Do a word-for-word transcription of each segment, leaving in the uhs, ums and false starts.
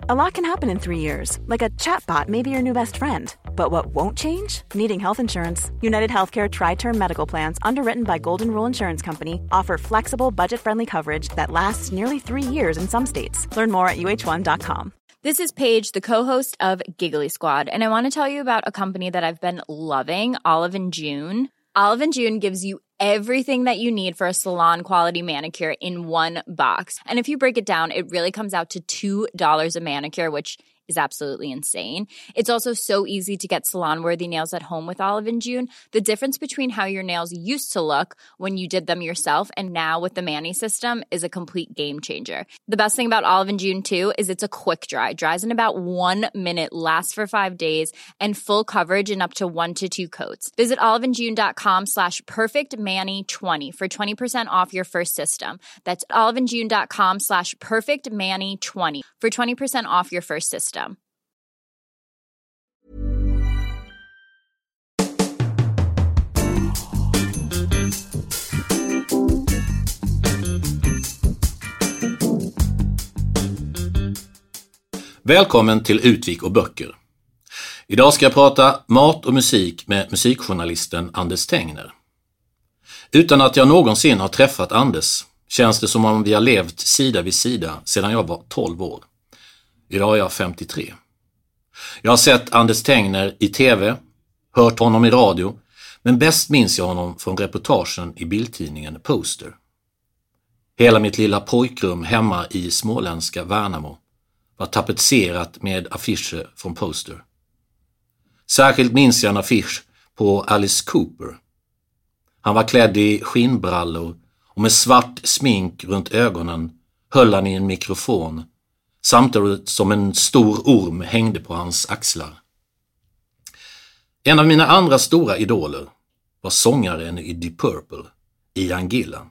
A lot can happen in three years, like a chatbot may be your new best friend. But what won't change? Needing health insurance. United Healthcare Tri-Term Medical Plans, underwritten by Golden Rule Insurance Company, offer flexible, budget-friendly coverage that lasts nearly three years in some states. Learn more at U H one dot com. This is Paige, the co-host of Giggly Squad, and I want to tell you about a company that I've been loving, Olive and June. Olive and June gives you everything that you need for a salon-quality manicure in one box. And if you break it down, it really comes out to two dollars a manicure, which is absolutely insane. It's also so easy to get salon-worthy nails at home with Olive and June. The difference between how your nails used to look when you did them yourself and now with the Mani system is a complete game changer. The best thing about Olive and June, too, is it's a quick dry. Dries in about one minute, lasts for five days, and full coverage in up to one to two coats. Visit oliveandjune.com slash perfectmani20 for twenty percent off your first system. That's oliveandjune.com slash perfectmani20 for twenty percent off your first system. Välkommen till Utvik och böcker. Idag ska jag prata mat och musik med musikjournalisten Anders Tengner. Utan att jag någonsin har träffat Anders känns det som om vi har levt sida vid sida sedan jag var tolv år. Idag är jag femtiotre. Jag har sett Anders Tengner i tv, hört honom i radio, men bäst minns jag honom från reportagen i bildtidningen Poster. Hela mitt lilla pojkrum hemma i småländska Värnamo var tapetserat med affischer från Poster. Särskilt minns jag en affisch på Alice Cooper. Han var klädd i skinnbrallor och med svart smink runt ögonen höll han i en mikrofon, samtidigt som en stor orm hängde på hans axlar. En av mina andra stora idoler var sångaren i Deep Purple, Ian Gillan.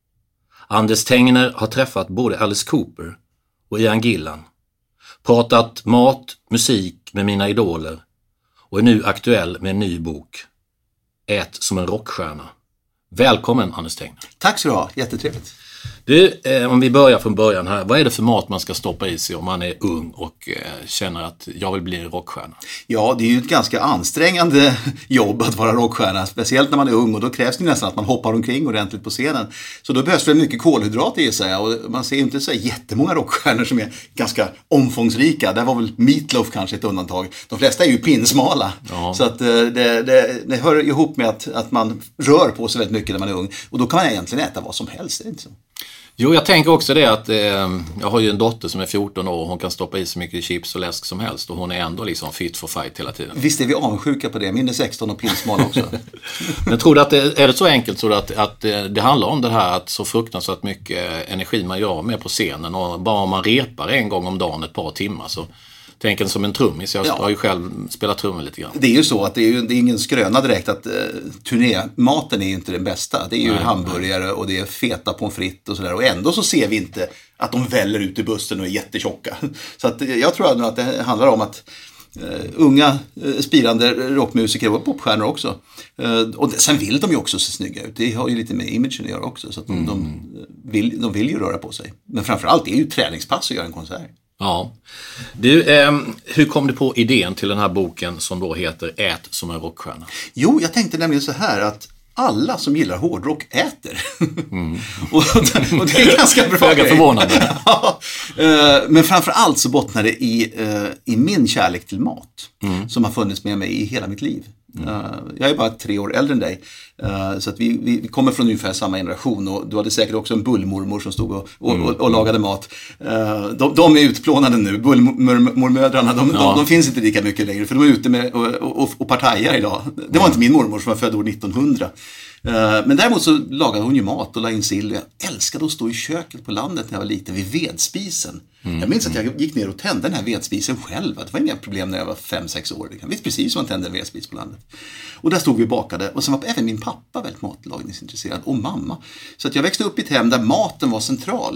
Anders Tengner har träffat både Alice Cooper och Ian Gillan, pratat mat, musik med mina idoler och är nu aktuell med en ny bok, Ät som en rockstjärna. Välkommen Anders Tengner. Tack så du ha, jättetrevligt. Du, eh, om vi börjar från början här, vad är det för mat man ska stoppa i sig om man är ung och eh, känner att jag vill bli en rockstjärna? Ja, det är ju ett ganska ansträngande jobb att vara rockstjärna, speciellt när man är ung, och då krävs det nästan att man hoppar omkring ordentligt på scenen. Så då behövs det mycket kolhydrater i sig, och man ser ju inte så jättemånga rockstjärnor som är ganska omfångsrika. Där var väl Meatloaf kanske ett undantag. De flesta är ju pinsmala, ja. Så att det, det, det hör ihop med att, att man rör på sig väldigt mycket när man är ung, och då kan man egentligen äta vad som helst, är det inte så? Jo, jag tänker också det att eh, jag har ju en dotter som är fjorton år och hon kan stoppa i så mycket chips och läsk som helst och hon är ändå liksom fit for fight hela tiden. Visst är vi avundsjuka på det, min är sexton och pinsmal också. Men tror du att det, är det så enkelt så att, att det handlar om det här att så fruktansvärt mycket energi man gör med på scenen, och bara om man repar en gång om dagen ett par timmar så tänker som en trummis. Jag ja. har ju själv spelat trummor lite grann. Det är ju så att det är, ju, det är ingen skröna direkt att eh, turnématen är ju inte den bästa. Det är ju nej, hamburgare nej. och det är feta pommes frites och sådär. Och ändå så ser vi inte att de väller ut i bussen och är jättetjocka. Så att, jag tror att det handlar om att uh, unga uh, spirande rockmusiker och popstjärnor också. Uh, och sen vill de ju också se snygga ut. Det har ju lite med imagen att göra också. Så att de, mm. de, vill, de vill ju röra på sig. Men framförallt är det ju träningspass att göra en konsert. Ja. Du, eh, hur kom du på idén till den här boken som då heter Ät som en rockstjärna? Jo, jag tänkte nämligen så här att alla som gillar hårdrock äter. Mm. och, och det är ganska bra. Föga förvånande. Ja, men framförallt så bottnar det i, i min kärlek till mat mm. som har funnits med mig i hela mitt liv. Mm. Jag är bara tre år äldre än dig, så att vi, vi kommer från ungefär samma generation, och du hade säkert också en bullmormor som stod och, och, och, och lagade mat. De, de är utplånade nu, bullmormödrarna, de, ja. de, de finns inte lika mycket längre, för de är ute med och, och, och partajar idag. Det var mm. inte min mormor som var född år nittonhundra. Men däremot så lagade hon ju mat och la in sill. Jag älskade att stå i köket på landet när jag var liten vid vedspisen. Mm. Jag minns att jag gick ner och tände den här vedspisen själv. Det var inga problem när jag var fem sex år. Jag visste precis hur man tände en vedspis på landet. Och där stod vi och bakade. Och sen var även min pappa väldigt matlagningsintresserad. Och mamma. Så att jag växte upp i ett hem där maten var central.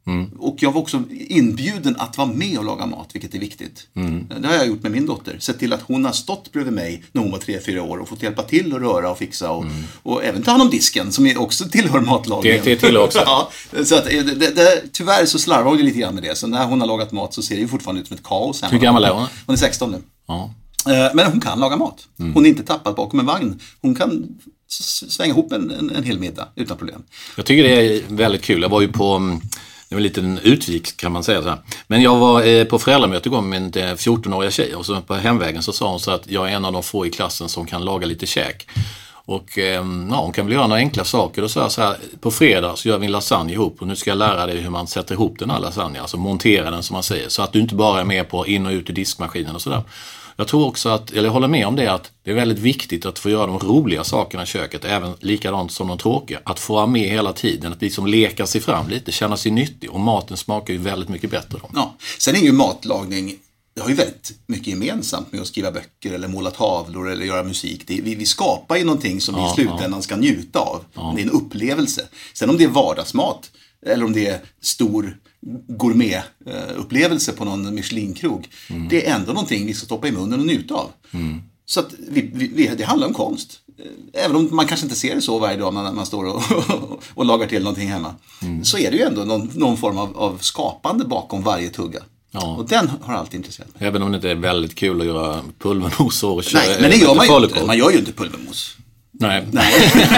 Mm. Och jag var också inbjuden att vara med och laga mat, vilket är viktigt. Mm. Det har jag gjort med min dotter. Sett till att hon har stått bredvid mig när hon var tre, fyra år och fått hjälpa till att röra och fixa och, mm. och även ta hand om disken som också tillhör matlagningen. Det, det tillhör också. Ja, så att, det, det, tyvärr så slarvar hon ju lite grann med det. Så när hon har lagat mat så ser det ju fortfarande ut som ett kaos. Hur gammal är hon? Hon är sexton nu. Ja. Men hon kan laga mat. Mm. Hon är inte tappad bakom en vagn. Hon kan svänga ihop en, en, en hel middag utan problem. Jag tycker det är väldigt kul. Jag var ju på, det var en liten utvik kan man säga så här. Men jag var på föräldramöte igår med min fjorton-åriga tjej och så på hemvägen så sa hon så att jag är en av de få i klassen som kan laga lite käk. Och ja, hon kan väl göra några enkla saker. Och så här, så här, på fredag så gör vi en lasagne ihop och nu ska jag lära dig hur man sätter ihop den här lasagne. Alltså montera den som man säger. Så att du inte bara är med på in och ut i diskmaskinen och sådär. Jag tror också att, eller jag håller med om det, att det är väldigt viktigt att få göra de roliga sakerna i köket, även likadant som de tråkiga. Att få vara med hela tiden, att liksom leka sig fram lite, känna sig nyttig, och maten smakar ju väldigt mycket bättre då. Ja, sen är ju matlagning, det har ju väldigt mycket gemensamt med att skriva böcker eller måla tavlor eller göra musik. Det, vi, vi skapar ju någonting som ja, vi i slutändan ja. ska njuta av. Ja. Det är en upplevelse. Sen om det är vardagsmat eller om det är stor gourmetupplevelse på någon Michelin-krog. Mm. Det är ändå någonting vi ska stoppa i munnen och njuta av. Mm. Så att vi, vi, det handlar om konst. Även om man kanske inte ser det så varje dag när man står och, och lagar till någonting hemma. Mm. Så är det ju ändå någon, någon form av, av skapande bakom varje tugga. Ja. Och den har alltid intresserat mig. Även om det inte är väldigt kul att göra pulvermos och köra. Nej, men det gör man ju inte. Man gör ju inte pulvermos. Nej. Nej.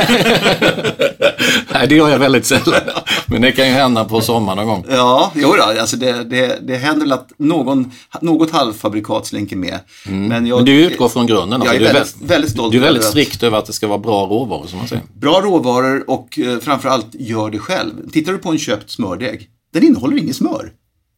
Nej, det gör jag väldigt sällan. Men det kan ju hända på sommaren någon gång. Ja, jo då, alltså det, det, det händer väl att någon, något halvfabrikat slinker med. Mm. Men, jag, men du utgår från grunden. Alltså. Jag är, är väldigt, väldigt stolt. Du är väldigt strikt över att det ska vara bra råvaror, som man säger. Bra råvaror och eh, framförallt gör det själv. Tittar du på en köpt smördeg, den innehåller ingen smör.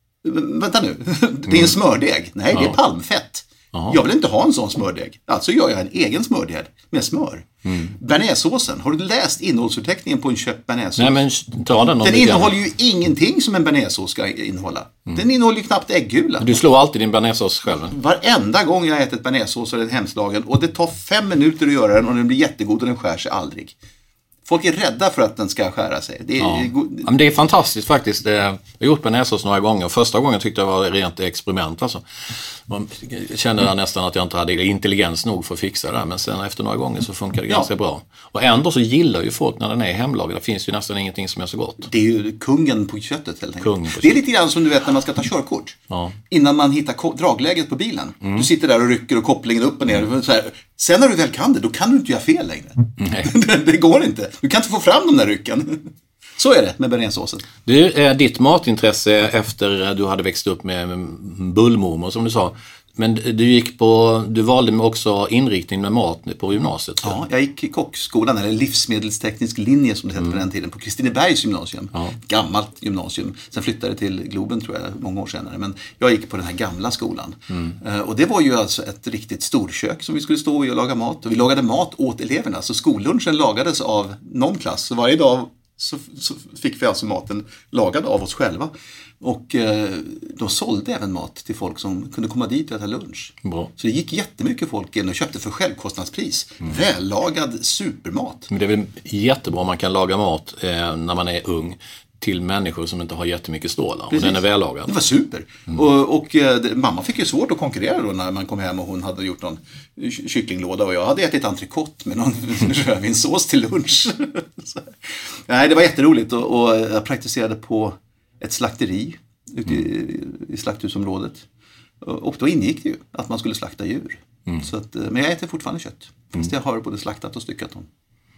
Vänta nu, det är en smördeg. Nej, det är palmfett. Aha. Jag vill inte ha en sån smördeg. Alltså gör jag en egen smördeg med smör. Mm. Bearnaisesåsen. Har du läst innehållsförteckningen på en köpt bearnaisesås? Nej, men ta den. Den innehåller ju ingenting som en bearnaisesås ska innehålla. Mm. Den innehåller ju knappt äggula. Du slår alltid din bearnaisesås själv. Varenda gång jag äter ett bearnaisesås så är den hemslagen. Och det tar fem minuter att göra den och den blir jättegod och den skär sig aldrig. Folk är rädda för att den ska skära sig. Det är, ja. Ja, men det är fantastiskt faktiskt. Jag har gjort bearnaisesås några gånger. Första gången tyckte jag var ett rent experiment. Alltså. Man kände mm. nästan att jag inte hade intelligens nog för att fixa det. Men sen efter några gånger så funkar det ja. ganska bra. Och ändå så gillar ju folk när den är hemlagad. Det finns ju nästan ingenting som är så gott. Det är ju kungen på köttet helt enkelt. Det är lite grann som du vet när man ska ta körkort. Ja. Innan man hittar ko- dragläget på bilen. Mm. Du sitter där och rycker och kopplingen upp och ner. Mm. Så här. Sen när du väl kan det, då kan du inte göra fel längre. Mm. det går inte. Du kan inte få fram de där rycken. Så är det med bearnaisesåsen. Du, är ditt matintresse efter du hade växt upp med bullmormor som du sa. Men du gick på, du valde också inriktning med mat på gymnasiet. Så. Ja, jag gick i kockskolan, eller livsmedelsteknisk linje som det hette mm. på den tiden, på Kristinebergs gymnasium. Ja. Gammalt gymnasium. Sen flyttade till Globen tror jag många år senare. Men jag gick på den här gamla skolan. Mm. Uh, och det var ju alltså ett riktigt storkök som vi skulle stå i och laga mat. Och vi lagade mat åt eleverna. Så skollunchen lagades av någon klass. Så varje dag så, så fick vi alltså maten lagad av oss själva. Och eh, de sålde även mat till folk som kunde komma dit och äta lunch. Bra. Så det gick jättemycket folk in och köpte för självkostnadspris. Mm. Vällagad supermat. Men det är väl jättebra om man kan laga mat eh, när man är ung till människor som inte har jättemycket stålar. Och den är vällagad. Det var super. Mm. Och, och det, mamma fick ju svårt att konkurrera då när man kom hem och hon hade gjort någon kycklinglåda och jag hade ätit entrecote med någon rödvinssås till lunch. Så, nej, det var jätteroligt och, och jag praktiserade på ett slakteri ute i, i slakthusområdet. Och då ingick det ju att man skulle slakta djur. Mm. Så att, men jag äter fortfarande kött. Fast jag har både slaktat och styckat dem.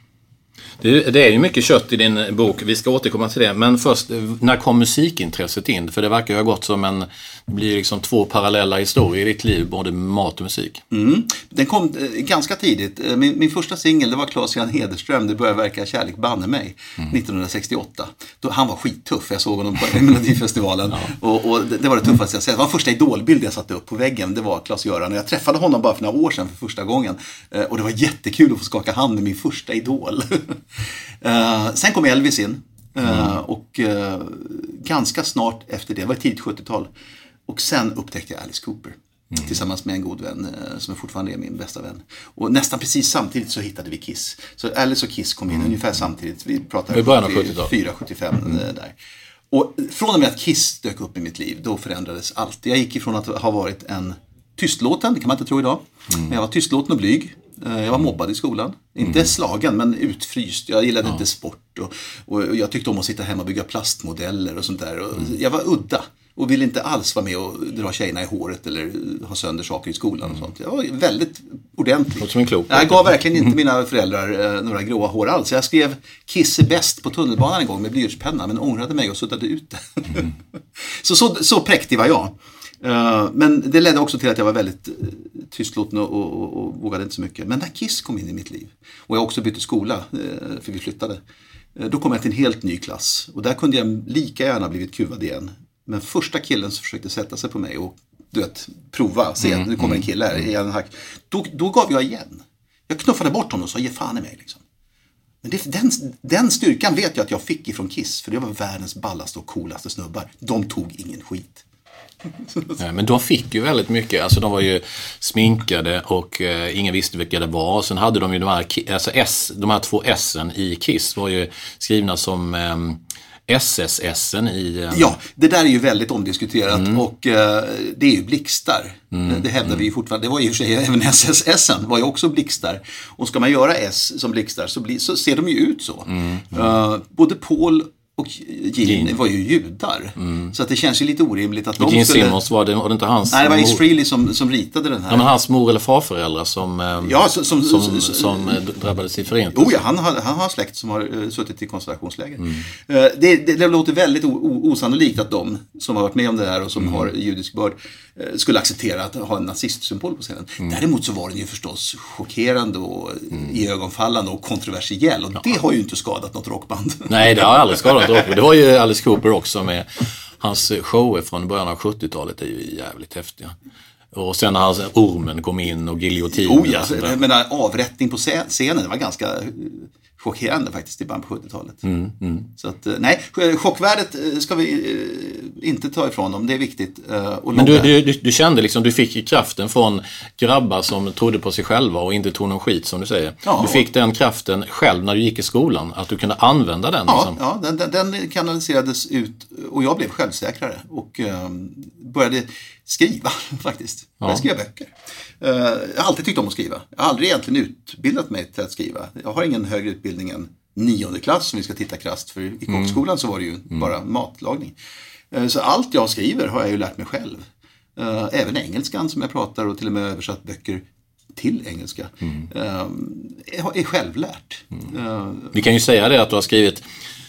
Det, det är ju mycket kött i din bok, vi ska återkomma till det. Men först, när kom musikintresset in? För det verkar ju ha gått som en, det blir liksom två parallella historier i ditt liv, både mat och musik. Mm. Den kom eh, ganska tidigt. Min, min första singel, det var Claes-Jan Hederström, Det börjar verka kärlek banne mig, mm. nittonhundrasextioåtta. Då, han var skittuff, jag såg honom på Melodifestivalen. Ja. Och, och det, det var det tuffaste jag sett. Det var första idolbild jag satte upp på väggen, det var Claes-Göran. Och jag träffade honom bara för några år sedan för första gången. Eh, och det var jättekul att få skaka hand med min första idol. Uh, sen kom Elvis in uh, mm. och uh, ganska snart efter det, det var tidigt sjuttiotal, och sen upptäckte jag Alice Cooper mm. tillsammans med en god vän uh, som fortfarande är min bästa vän, och nästan precis samtidigt så hittade vi Kiss, så Alice och Kiss kom in mm. ungefär samtidigt, vi pratade i början av sjuttiotalet, fyra sjuttiofem mm. där. Och från och med att Kiss dök upp i mitt liv, då förändrades allt. Jag gick ifrån att ha varit en tystlåten, det kan man inte tro idag. Mm. Men jag var tystlåten och blyg. Jag var mobbad i skolan. Inte mm. slagen, men utfryst. Jag gillade ja. inte sport. Och, och jag tyckte om att sitta hemma och bygga plastmodeller och sånt där. Och mm. Jag var udda. Och ville inte alls vara med och dra tjejerna i håret eller ha sönder saker i skolan och sånt. Jag var väldigt ordentlig. Som en klok. Jag gav verkligen inte mina föräldrar eh, några gråa hår alls. Jag skrev Kiss är bäst på tunnelbanan en gång med blyertspenna, men ångrade mig och suddade ut det. Mm. så, så, så präktig var jag. Uh, men det ledde också till att jag var väldigt uh, tystlåten och, och, och, och vågade inte så mycket. Men när Kiss kom in i mitt liv, och jag också bytte skola, uh, för vi flyttade, uh, då kom jag till en helt ny klass. Och där kunde jag lika gärna blivit kuvad igen. Men första killen som försökte sätta sig på mig och du vet, prova, se, mm, nu kommer en kille här, mm. hack, då, då gav jag igen. Jag knuffade bort honom och sa, ge fan i mig liksom. Men det, den, den styrkan vet jag att jag fick ifrån Kiss, för det var världens ballaste och coolaste snubbar. De tog ingen skit. Nej, men de fick ju väldigt mycket, alltså de var ju sminkade och eh, ingen visste vilka det var. Sen hade de ju de här, alltså S, de här två S:en i Kiss var ju skrivna som eh, S S S-en i... Eh... Ja, det där är ju väldigt omdiskuterat mm. och eh, det är ju blixtar. Mm. Det hävdar mm. vi ju fortfarande. Det var ju för sig, även S S S-en var ju också blixtar. Och ska man göra S som blixtar så, blir, så ser de ju ut så. Mm. Mm. Uh, både Paul och Gene var ju judar. Mm. Så att det känns ju lite orimligt att de Gene skulle... Simmons var det, var det inte hans... Nej, det var Ace Frehley som, som ritade den här. Ja, men hans mor eller farföräldrar som, ja, som, som, som, som, som drabbades i förintelsen. Oh ja, han har, han har släkt som har uh, suttit i koncentrationsläger. Mm. Uh, det, det, det låter väldigt o, o, osannolikt att de som har varit med om det här och som mm. har judisk börd uh, skulle acceptera att ha en nazistsymbol på scenen. Mm. Däremot så var den ju förstås chockerande och mm. iögonfallande och kontroversiell. Och ja. det har ju inte skadat något rockband. Nej, det har aldrig skadat något rockband. Det var ju Alice Cooper också med hans shower från början av sjuttiotalet är ju jävligt häftiga. Och sen när hans ormen kom in och giljotin. Oh ja, jag menar, avrättning på scenen, det var ganska chockerande faktiskt i början på sjuttiotalet. Mm, mm. Så att, nej, chockvärdet ska vi inte ta ifrån dem, det är viktigt. Men du, du, du kände liksom, du fick kraften från grabbar som trodde på sig själva och inte tog någon skit som du säger. Ja, du fick den kraften själv när du gick i skolan, att du kunde använda den. Ja, liksom. ja den, den kanaliserades ut och jag blev självsäkrare och um, började skriva faktiskt. Jag började skriva böcker. Uh, jag har alltid tyckt om att skriva. Jag har aldrig egentligen utbildat mig till att skriva. Jag har ingen högre utbildning än nionde klass som vi ska titta krasst. För i kockskolan så var det ju mm. bara matlagning. Uh, så allt jag skriver har jag ju lärt mig själv. Uh, även engelskan som jag pratar och till och med översatt böcker till engelska. Mm. Uh, är självlärt. Mm. Uh, vi kan ju säga det att du har skrivit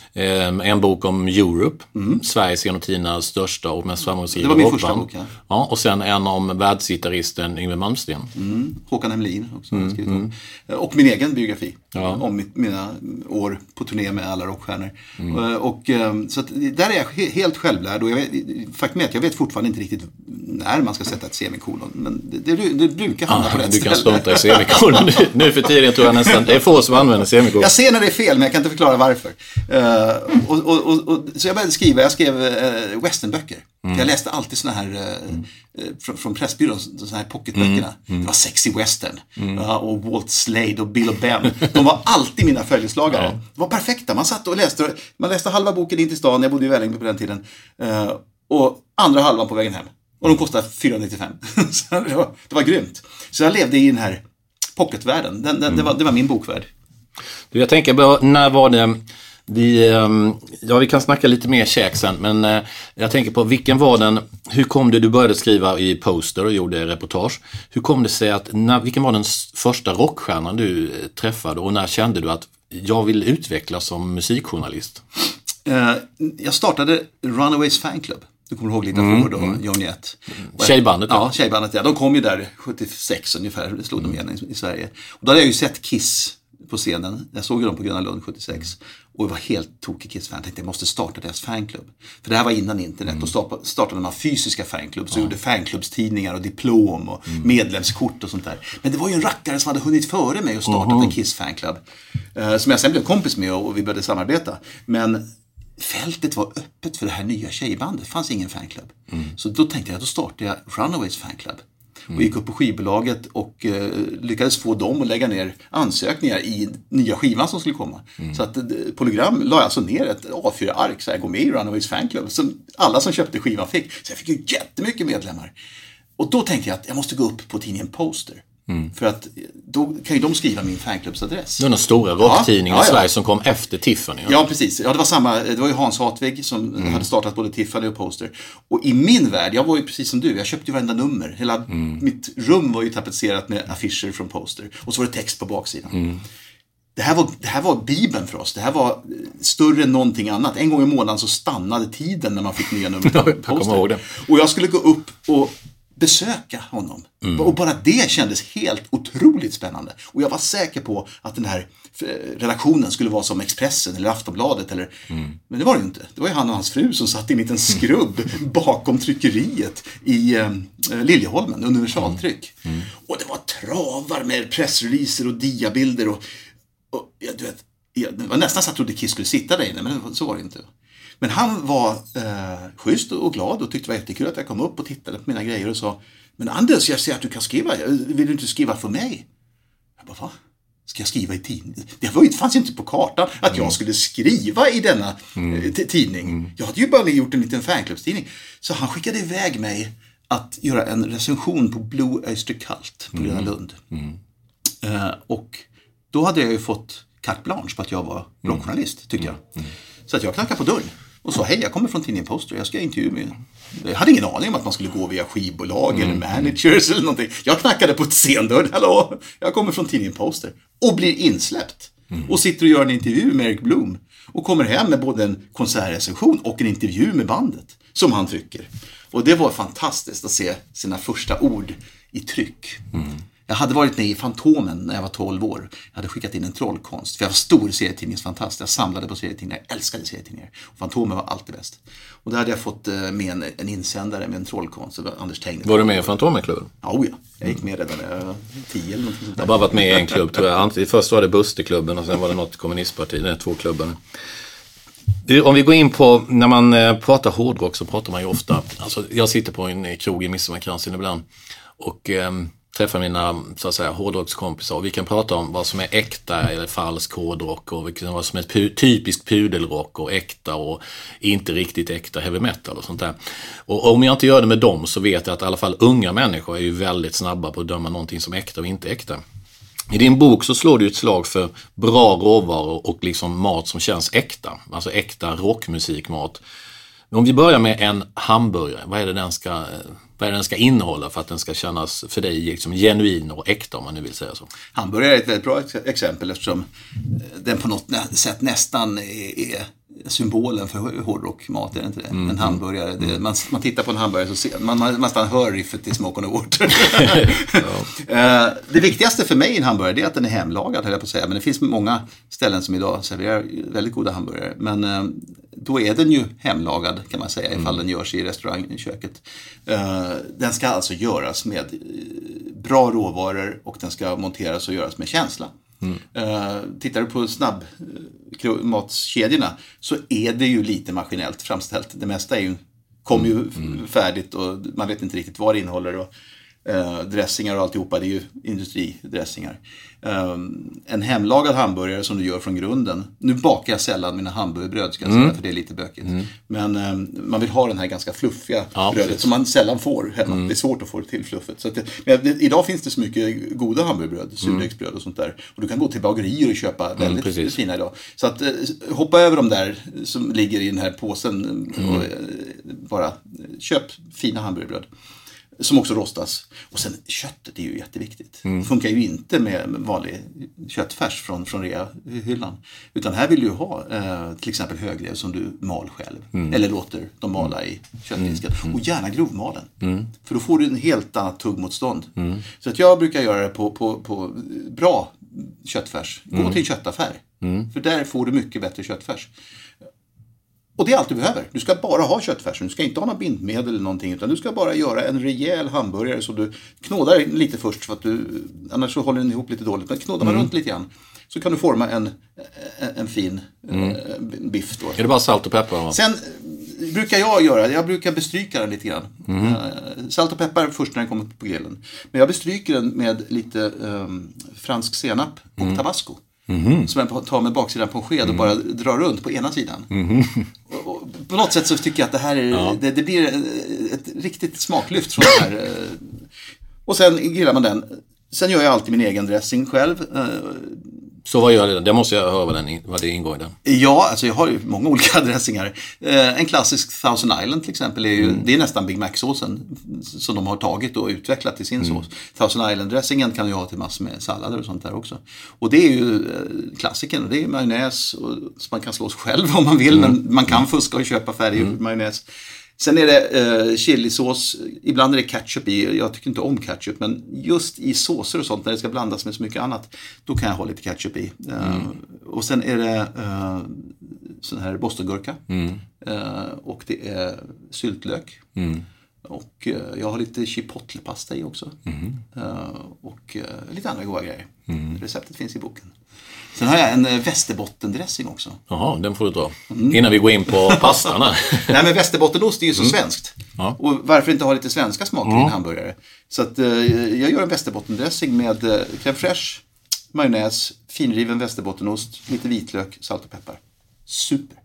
en bok om Europe, mm. Sveriges genom tiderna största och mest framgångsrika rockband. Det var min rockband. första bok, ja. Ja. Och sen en om världsgitarristen Yngwie Malmsteen. Mm. Håkan Hemlin också. Mm. Skrivit om. Och min egen biografi. Ja. Om mitt, mina år på turné med alla rockstjärnor. Mm. Och, så att, där är jag helt självlärd. Och jag vet, faktum är att jag vet fortfarande inte riktigt när man ska sätta ett semikolon. Men det, det, det brukar hamna ah, på rätt du ställe. Du kan strunta i semikolon. nu, nu för tiden tror jag nästan, det är få som använder semikolon. Jag ser när det är fel, men jag kan inte förklara varför. Uh, och, och, och, och, så jag började skriva, jag skrev uh, westernböcker. Mm. Jag läste alltid såna här uh, mm. från, från Pressbyrån, såna här pocketböckerna. Mm. Mm. Det var Sexy Western mm. uh, och Walt Slade och Bill och Ben. De var alltid mina följeslagare. Ja. De var perfekta. Man satt och läste, man läste halva boken in till stan, jag bodde i Vällingby på den tiden. Uh, och andra halvan på vägen hem. Och de kostade fyrahundranittiofem. Så det var, det var grymt. Så jag levde i den här pocketvärlden. Den, den, mm. det, var, det var min bokvärld. Du, jag tänker bara, när var det... Vi, ja, vi kan snacka lite mer käk sen, men jag tänker på vilken var den, hur kom det, du började skriva i Poster och gjorde reportage, hur kom det sig att, när, vilken var den första rockstjärnan du träffade och när kände du att jag vill utvecklas som musikjournalist? Jag startade Runaways fanclub. Du kommer ihåg Lita mm, Ford och mm. Johnny ett. Tjejbandet. Ja, Tjejbandet. Ja. De kom ju där sjuttiosex ungefär, slog de igen i, i Sverige. Och då hade jag ju sett Kiss på scenen. Jag såg ju dem på Gröna Lund sjuttiosex. Och jag var helt tokig Kiss-fan. Jag tänkte jag måste starta deras fanklubb. För det här var innan internet. Mm. Då startade man fysiska fanklubb. Så ja. gjorde fanklubbstidningar och diplom och mm. medlemskort och sånt där. Men det var ju en rackare som hade hunnit före mig och startat mm. en Kiss-fanklubb. Uh, som jag sen blev kompis med och, och vi började samarbeta. Men fältet var öppet för det här nya tjejbandet. Det fanns ingen fanklubb. Mm. Så då tänkte jag, då startade jag Runaways fanklubb. och gick upp på skivbolaget och eh, lyckades få dem att lägga ner ansökningar i nya skivan som skulle komma. Mm. Så att eh, Polygram la alltså ner ett A fyra ark så jag går med i Runaways fanclub som alla som köpte skivan fick. Så jag fick ju jättemycket medlemmar. Och då tänkte jag att jag måste gå upp på tidningen Poster. Mm. För att då kan ju de skriva min fanclubsadress. Det var den stora rocktidningen ja, i Sverige ja, ja. som kom efter Tiffany. Ja. ja, precis. Ja, det var samma. Det var ju Hans Hartvig som mm. hade startat både Tiffany och Poster. Och i min värld, jag var ju precis som du. Jag köpte ju varenda nummer. Hela mm. mitt rum var ju tapetserat med affischer från Poster. Och så var det text på baksidan. Mm. Det här var, det här var Bibeln för oss. Det här var större än någonting annat. En gång i månaden så stannade tiden när man fick nya nummer på Poster. Och jag skulle gå upp och besöka honom. Mm. Och bara det kändes helt otroligt spännande. Och jag var säker på att den här redaktionen skulle vara som Expressen eller Aftonbladet. Eller... Mm. Men det var det ju inte. Det var ju han och hans fru som satt i en liten skrubb mm. bakom tryckeriet i eh, Liljeholmen, universaltryck. Mm. Mm. Och det var travar med pressreleaser och diabilder. Och, och ja, du vet, jag, det var nästan så att jag trodde Kiss skulle sitta där inne, men så var det inte. Men han var eh, schysst och glad och tyckte det var jättekul att jag kom upp och tittade på mina grejer och sa, men Anders, jag ser att du kan skriva, vill du inte skriva för mig? Jag bara, va? Ska jag skriva i tidningen? Det var ju, fanns ju inte på kartan att mm. jag skulle skriva i denna mm. t- tidning. Mm. Jag hade ju bara gjort en liten fanclubstidning. Så han skickade iväg mig att göra en recension på Blue Oyster Cult på Gröna Lund. Mm. Uh, och då hade jag ju fått carte blanche på att jag var rockjournalist, tyckte jag. Mm. Så att jag knackade på dörren och sa, hej, jag kommer från tidningen Poster, jag ska intervjua med. Jag hade ingen aning om att man skulle gå via skivbolag mm. eller managers eller någonting. Jag knackade på ett scendörr, hallå, jag kommer från tidningen Poster. Och blir insläppt. Mm. Och sitter och gör en intervju med Eric Bloom. Och kommer hem med både en konsertrecension och en intervju med bandet som han trycker. Och det var fantastiskt att se sina första ord i tryck. Mm. Jag hade varit med i Fantomen när jag var tolv år. Jag hade skickat in en trollkonst. För jag var stor serietidningsfantast. Jag samlade på serietidningar. Jag älskade serietidningar. Och Fantomen var alltid bäst. Och där hade jag fått med en, en insändare med en trollkonst. Det var Anders Tengner. Var du med i Fantomenklubben? Ja, oh ja. Jag gick med redan när jag var tio eller något sånt där. Jag har bara varit med i en klubb, tror jag. Först var det Busterklubben och sen var det något kommunistparti. Det är två klubbarna. Om vi går in på, när man pratar hårdrock så pratar man ju ofta, alltså jag sitter på en krog i Midsommarkransen ibland och eh, träffar mina, så att säga, hårdrockskompisar och vi kan prata om vad som är äkta eller falsk hårdrock och vad som är pu- typisk pudelrock och äkta och inte riktigt äkta heavy metal och sånt där. Och om jag inte gör det med dem så vet jag att i alla fall unga människor är ju väldigt snabba på att döma någonting som äkta och inte äkta. I din bok så slår du ett slag för bra råvaror och liksom mat som känns äkta. Alltså äkta rockmusikmat. Men om vi börjar med en hamburgare, vad är det den ska, vad är det den ska innehålla för att den ska kännas för dig liksom genuin och äkta, om man nu vill säga så? Hamburgare är ett väldigt bra exempel eftersom den på något sätt nästan är symbolen för hårdrockmat, är det inte det? Mm. En hamburgare. Det, man, man tittar på en hamburgare så ser man, man nästan hör riffet i Smoke on the Water. Ja. uh, det viktigaste för mig i en hamburgare är att den är hemlagad, höll jag på att säga. Men det finns många ställen som idag serverar väldigt goda hamburgare. Men uh, då är den ju hemlagad, kan man säga, ifall mm. den görs i restaurangköket. Uh, den ska alltså göras med bra råvaror och den ska monteras och göras med känsla. Mm. Uh, tittar du på snabbmatskedjorna så är det ju lite maskinellt framställt. Det mesta är ju, kommer ju mm. färdigt och man vet inte riktigt vad det innehåller och uh, dressingar och alltihopa, det är ju industridressingar. Uh, en hemlagad hamburgare som du gör från grunden. Nu bakar jag sällan mina hamburgerbröd, ska jag säga, mm. för det är lite bökigt. Mm. Men uh, man vill ha den här ganska fluffiga ja, brödet precis. Som man sällan får hemma. Mm. Det är svårt att få det till fluffet. Så att det, men det, idag finns det så mycket goda hamburgerbröd, surdegsbröd och sånt där. Och du kan gå till bagerier och köpa väldigt mm, fina idag. Så att uh, hoppa över de där som ligger i den här påsen mm. och uh, bara köp fina hamburgerbröd. Som också rostas. Och sen köttet är ju jätteviktigt. Mm. Det funkar ju inte med vanlig köttfärs från, från rea-hyllan. Utan här vill du ha eh, till exempel högrev som du mal själv. Mm. Eller låter dem mala i köttdisken. Mm. Och gärna grovmalen. Mm. För då får du en helt annat tuggmotstånd. Mm. Så att jag brukar göra det på, på, på bra köttfärs. Gå mm. till en köttaffär. Mm. För där får du mycket bättre köttfärs. Och det är allt du behöver. Du ska bara ha köttfärsen. Du ska inte ha någon bindmedel eller någonting. Utan du ska bara göra en rejäl hamburgare. Så du knådar lite först. För att du, annars så håller den ihop lite dåligt. Men knådar man mm. runt lite grann. Så kan du forma en, en, en fin mm. äh, biff då. Är det bara salt och peppar? Va? Sen brukar jag göra. Jag brukar bestryka den lite grann. Mm. Uh, salt och peppar först när den kommer på grillen. Men jag bestryker den med lite um, fransk senap och mm. tabasco. Mm. Som jag tar med baksidan på en sked och mm. bara drar runt på ena sidan. Mm. Och, och på något sätt så tycker jag att det här är, ja. det, det blir ett riktigt smaklyft från det här. Och sen grillar man den. Sen gör jag alltid min egen dressing själv. Så vad gör det? Det måste jag höra vad, den, vad det ingår i den. Ja, alltså jag har ju många olika dressingar. Eh, en klassisk Thousand Island till exempel är ju, mm. det är nästan Big Mac-såsen som de har tagit och utvecklat till sin mm. sås. Thousand Island-dressingen kan du ha till massor med sallader och sånt där också. Och det är ju eh, klassiken, det är majonnäs och, så man kan slå sig själv om man vill, mm. men man kan fuska och köpa färdiggjord mm. majonnäs. Sen är det eh, chilisås, ibland är det ketchup i, jag tycker inte om ketchup, men just i såser och sånt när det ska blandas med så mycket annat, då kan jag ha lite ketchup i. Eh, mm. Och sen är det eh, sån här bostongurka mm. eh, och det är syltlök. Mm. Och eh, jag har lite chipotlepasta i också. Mm. Eh, och eh, lite andra goda grejer. Mm. Receptet finns i boken. Sen har jag en västerbottendressing också. Jaha, den får du dra. Mm. Innan vi går in på pastarna. Nej, men västerbottenost är ju så mm. svenskt. Ja. Och varför inte ha lite svenska smaker mm. i en hamburgare? Så att, eh, jag gör en västerbottendressing med eh, crème fraîche, majonnäs, finriven västerbottenost, lite vitlök, salt och peppar. Super.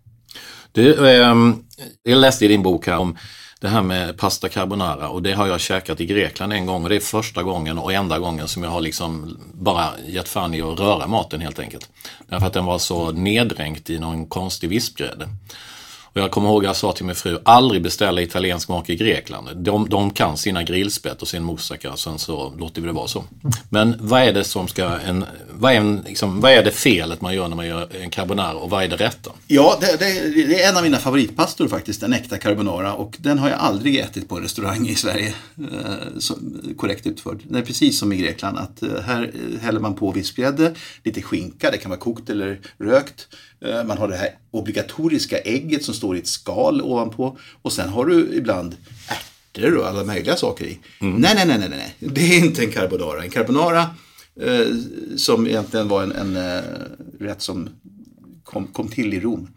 Du, eh, jag läste i din bok här om det här med pasta carbonara, och det har jag käkat i Grekland en gång, och det är första gången och enda gången som jag har liksom bara gett fan i att röra maten helt enkelt. Därför att den var så neddränkt i någon konstig vispgrädde. Och jag kommer ihåg att jag sa till min fru, aldrig beställa italiensk mat i Grekland. De, de kan sina grillspett och sin moussaka, sen så låter vi det vara så. Men vad är det som ska, en, vad, är en, liksom, vad är det felet man gör när man gör en carbonara, och vad är det rätta? Ja, det, det, det är en av mina favoritpastor faktiskt, en äkta carbonara, och den har jag aldrig ätit på en restaurang i Sverige eh, som, korrekt utförd. Det är precis som i Grekland, att eh, här häller man på vispgrädde, lite skinka, det kan vara kokt eller rökt. Man har det här obligatoriska ägget som står i ett skal ovanpå. Och sen har du ibland ärtor och alla möjliga saker i. Mm. Nej, nej, nej, nej, nej. Det är inte en carbonara. En carbonara eh, som egentligen var en, en eh, rätt som kom, kom till i Rom.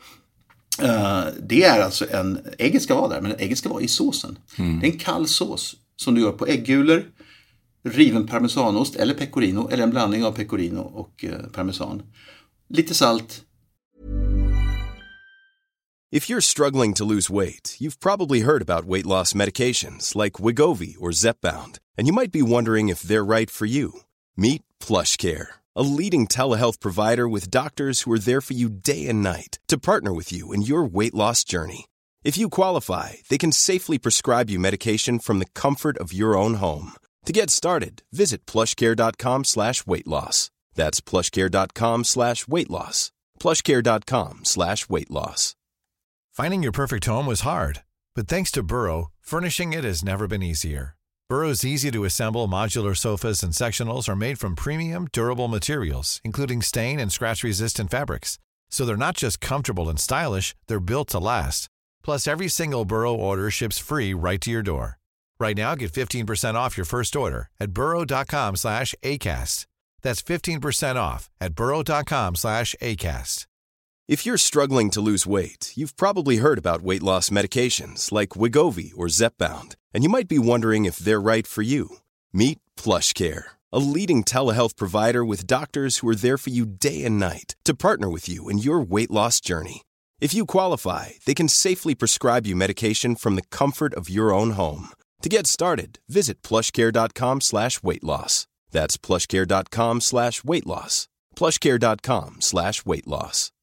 Eh, det är alltså en, ägget ska vara där, men ägget ska vara i såsen. Mm. Det är en kall sås som du gör på äggulor, riven parmesanost eller pecorino, eller en blandning av pecorino och eh, parmesan. Lite salt. If you're struggling to lose weight, you've probably heard about weight loss medications like Wegovy or Zepbound, and you might be wondering if they're right for you. Meet PlushCare, a leading telehealth provider with doctors who are there for you day and night to partner with you in your weight loss journey. If you qualify, they can safely prescribe you medication from the comfort of your own home. To get started, visit plushcare.com slash weight loss. That's plushcare.com slash weight loss. plushcare.com slash weight loss. Finding your perfect home was hard, but thanks to Burrow, furnishing it has never been easier. Burrow's easy-to-assemble modular sofas and sectionals are made from premium, durable materials, including stain and scratch-resistant fabrics. So they're not just comfortable and stylish, they're built to last. Plus, every single Burrow order ships free right to your door. Right now, get fifteen percent off your first order at burrow.com slash ACAST. That's fifteen percent off at burrow.com slash ACAST. If you're struggling to lose weight, you've probably heard about weight loss medications like Wegovy or Zepbound, and you might be wondering if they're right for you. Meet PlushCare, a leading telehealth provider with doctors who are there for you day and night to partner with you in your weight loss journey. If you qualify, they can safely prescribe you medication from the comfort of your own home. To get started, visit plushcare.com slash weight loss. That's plushcare.com slash weight loss. plushcare.com slash weight loss.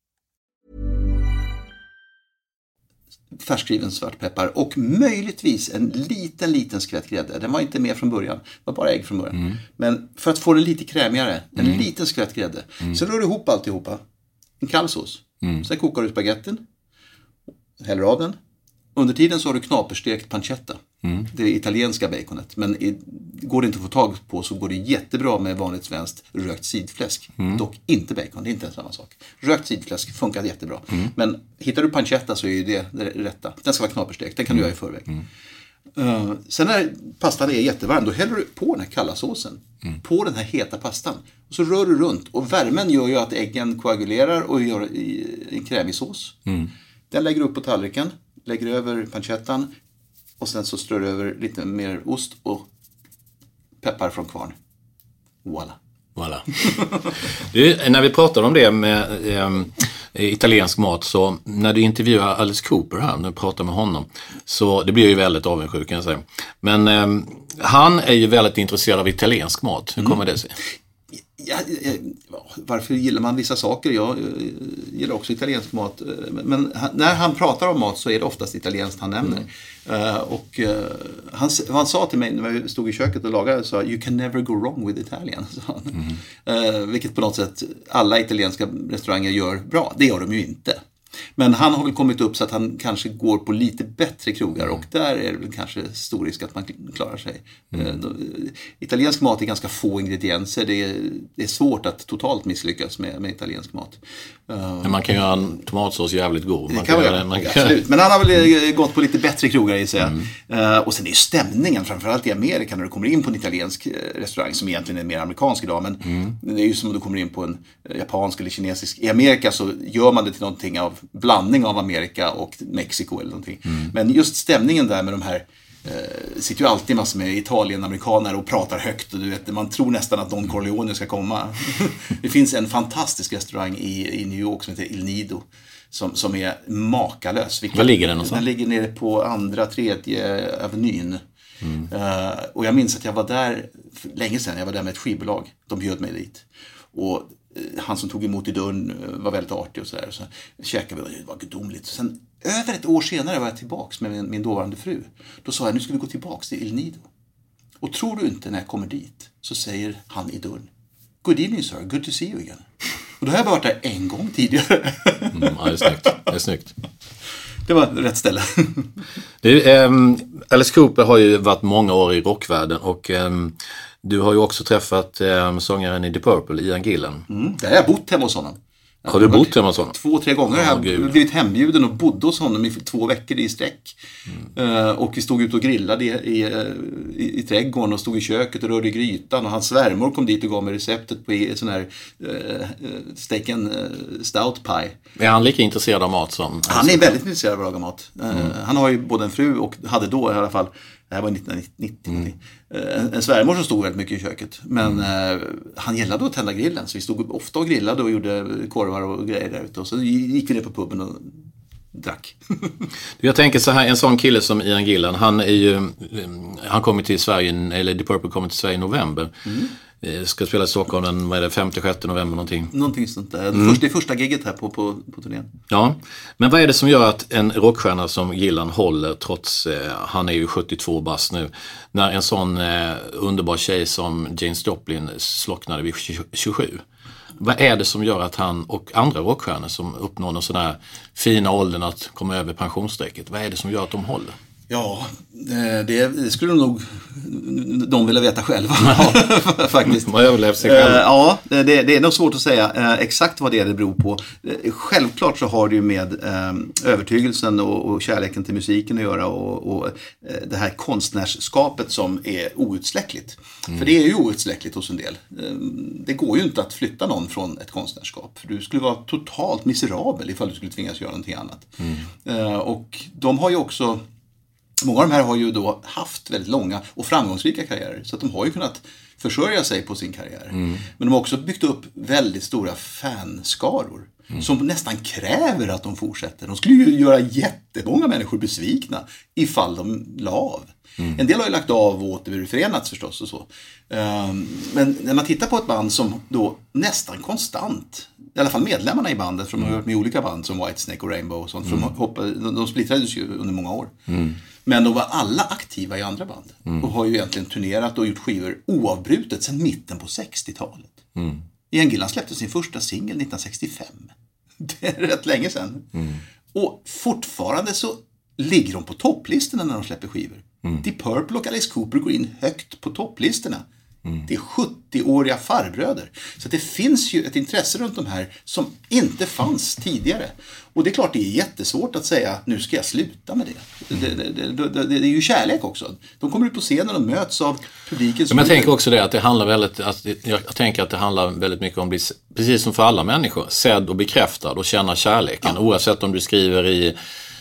Färskriven svartpeppar och möjligtvis en liten, liten skvätt grädde. Den var inte med från början, det var bara ägg från början. Mm. Men för att få den lite krämigare, en mm. liten skvätt grädde. Mm. Sen rör du ihop alltihopa. En kall sås. Mm. Sen kokar du spagetten, häller av den. Under tiden så har du knaperstekt pancetta. Mm. Det är italienska baconet. Men i, går det inte att få tag på så går det jättebra med vanligt svenskt rökt sidfläsk. Mm. Dock inte bacon, det är inte samma sak. Rökt sidfläsk funkar jättebra. Mm. Men hittar du pancetta så är ju det det rätta. Den ska vara knaperstekt, den kan mm. du göra i förväg. Mm. Uh, sen när pastan är jättevarm, då häller du på den här kalla såsen. Mm. På den här heta pastan. Och så rör du runt. Och värmen gör ju att äggen koagulerar och gör en krämig sås. Mm. Den lägger du upp på tallriken. lägger över pancettan och sen så strör över lite mer ost och peppar från kvarn. Voilà. Voilà. Du, när vi pratar om det med eh, italiensk mat, så när du intervjuar Alice Cooper här, när du pratar med honom, så det blir ju väldigt avundsjuk kan jag säga. Men eh, han är ju väldigt intresserad av italiensk mat. Hur kommer mm. det sig? Ja, ja, varför gillar man vissa saker? Jag gillar också italiensk mat. Men när han pratar om mat så är det oftast italienskt han nämner. Mm. Uh, och uh, han, han sa till mig när vi stod i köket och lagade, så you can never go wrong with Italian. Mm. Uh, vilket på något sätt alla italienska restauranger gör bra. Det gör de ju inte. Men han har väl kommit upp så att han kanske går på lite bättre krogar, och där är det väl kanske stor risk att man klarar sig. Mm. Italiensk mat är ganska få ingredienser. Det är, det är svårt att totalt misslyckas med, med italiensk mat. Men man kan göra en tomatsås jävligt god. Man det kan man göra, man kan... absolut. Men han har väl gått på lite bättre krogar i sig. Mm. Och sen är ju stämningen, framförallt i Amerika, när du kommer in på en italiensk restaurang som egentligen är mer amerikansk idag. Men mm. det är ju som om du kommer in på en japansk eller kinesisk. I Amerika så gör man det till någonting av blandning av Amerika och Mexiko eller någonting. Mm. Men just stämningen där med de här eh, sitter ju alltid massor med Italien-amerikaner och pratar högt, och du vet, man tror nästan att Don Corleone ska komma. Det finns en fantastisk restaurang i, i New York som heter Il Nido som, som är makalös. Var ligger den någonstans? Den ligger nere på andra, tredje avenyn. Mm. Uh, och jag minns att jag var där för länge sedan, jag var där med ett skivbolag. De bjöd mig dit. Och han som tog emot i dörren var väldigt artig och sådär. Så käkade vi, det var gudomligt. Sen över ett år senare var jag tillbaks med min, min dåvarande fru. Då sa jag, nu ska vi gå tillbaks till Il Nido. Och tror du inte när jag kommer dit så säger han i dörren, good evening sir, good to see you again. Och då har jag bara varit där en gång tidigare. Mm, ja, det är snyggt. Det är snyggt. Det var rätt ställe. Du, ähm, Alice Cooper har ju varit många år i rockvärlden, och ähm, du har ju också träffat ähm, sångaren i The Purple, Ian Gillan. Mm, där har jag bott hemma hos honom. Har du bott hemma hos honom? Två, tre gånger. Oh, jag har blivit hembjuden och bodde hos honom i två veckor i sträck. Mm. Uh, och vi stod ut och grillade i, i, i, i trädgården och stod i köket och rörde i grytan. Och hans svärmor kom dit och gav mig receptet på sån här uh, steken uh, stout pie. Är han lika intresserad av mat som... Han är väldigt intresserad av att laga mat. Uh, mm. Han har ju både en fru och hade då i alla fall, det här var nittonhundranittio, mm. en, en svärmor som stod väldigt mycket i köket. Men mm. uh, han gillade att tända grillen, så vi stod ofta och grillade och gjorde korvar och grejer där ute. Och så gick vi ner på puben och drack. Jag tänker så här, en sån kille som Ian Gillan, han är ju, han kommer till Sverige, eller The Purple kommer till Sverige i november. Mm. Ska spela i Stockholm den, vad är det, femte sjätte november någonting. Någonting sånt där. Mm. Först, det är första gigget här på, på, på turnén. Ja, men vad är det som gör att en rockstjärna som Gillan håller, trots, eh, han är ju sjuttiotvå bast nu, när en sån eh, underbar tjej som Janis Joplin slocknade vid tjugosju? Vad är det som gör att han och andra rockstjärnor som uppnår någon sån här fina åldern att komma över pensionsstrecket, vad är det som gör att de håller? Ja, det, det skulle nog de vilja veta själva. Ja. Faktiskt. Man överlever sig själv. Ja, det, det är nog svårt att säga exakt vad det är det beror på. Självklart så har det ju med övertygelsen och, och kärleken till musiken att göra, och, och det här konstnärsskapet som är outsläckligt. Mm. För det är ju outsläckligt hos en del. Det går ju inte att flytta någon från ett konstnärskap. För du skulle vara totalt miserabel ifall du skulle tvingas göra någonting annat. Mm. Och de har ju också... Många av de här har ju då haft väldigt långa och framgångsrika karriärer, så att de har ju kunnat försörja sig på sin karriär. Mm. Men de har också byggt upp väldigt stora fanskaror mm. som nästan kräver att de fortsätter. De skulle ju göra jättemånga människor besvikna ifall de la av. Mm. En del har ju lagt av och återförenats förstås och så. Men när man tittar på ett band som då nästan konstant, i alla fall medlemmarna i bandet, för de har varit med i olika band som Whitesnake och Rainbow och sånt, mm. för de, hoppade, de, de splittrades ju under många år. Mm. Men de var alla aktiva i andra band mm. och har ju egentligen turnerat och gjort skivor oavbrutet sedan mitten på sextiotalet. Mm. Ian Gillan släppte sin första singel nittonhundrasextiofem. Det är rätt länge sedan. Mm. Och fortfarande så ligger de på topplistorna när de släpper skivor. Mm. The Purple och Alice Cooper går in högt på topplistorna. Mm. Det är sjuttioåriga farbröder. Så det finns ju ett intresse runt de här som inte fanns tidigare. Och det är klart det är jättesvårt att säga nu ska jag sluta med det. Det, det, det, det, det är ju kärlek också. De kommer ut på scenen och möts av publiken. Men jag tänker också det att det handlar väldigt, att jag tänker att det handlar väldigt mycket om att bli, precis som för alla människor, sedd och bekräftad och känna kärleken. Ja. Oavsett om du skriver i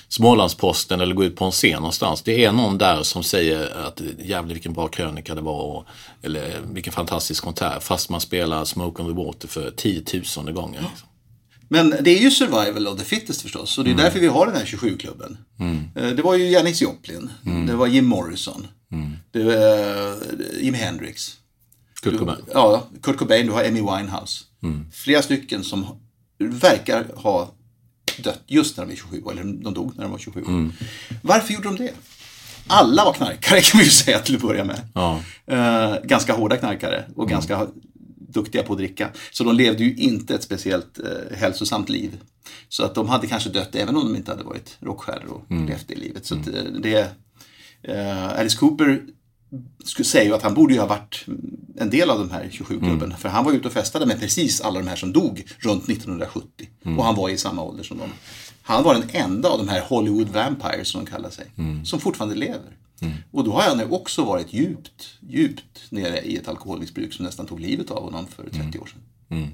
Smålandsposten eller gå ut på en scen någonstans. Det är någon där som säger att jävlar vilken bra krönika det var och, eller vilken fantastisk konsert fast man spelar Smoke on the Water för tiotusende gånger. Ja. Liksom. Men det är ju survival of the fittest förstås och det är mm. därför vi har den här tjugosju-klubben. Mm. Det var ju Janis Joplin, mm. det var Jim Morrison, mm. det var Jimi Hendrix. Kurt Cobain. Du, ja, Kurt Cobain, du har Amy Winehouse. Mm. Flera stycken som verkar ha dött just när de var tjugosju, eller de dog när de var tjugosju. Mm. Varför gjorde de det? Alla var knarkare kan vi ju säga till att börja med. Ja. Uh, ganska hårda knarkare och mm. ganska duktiga på att dricka. Så de levde ju inte ett speciellt uh, hälsosamt liv. Så att de hade kanske dött även om de inte hade varit rockstjärnor och mm. levt i livet. Så att, uh, det uh, Alice Cooper skulle säga att han borde ju ha varit en del av de här tjugosju-klubben. Mm. För han var ute och festade med precis alla de här som dog runt nittonhundrasjuttio. Mm. Och han var i samma ålder som dem. Han var den enda av de här Hollywood vampires som de kallar sig. Mm. Som fortfarande lever. Mm. Och då har han också varit djupt, djupt nere i ett alkoholmissbruk som nästan tog livet av honom för trettio mm. år sedan. Mm.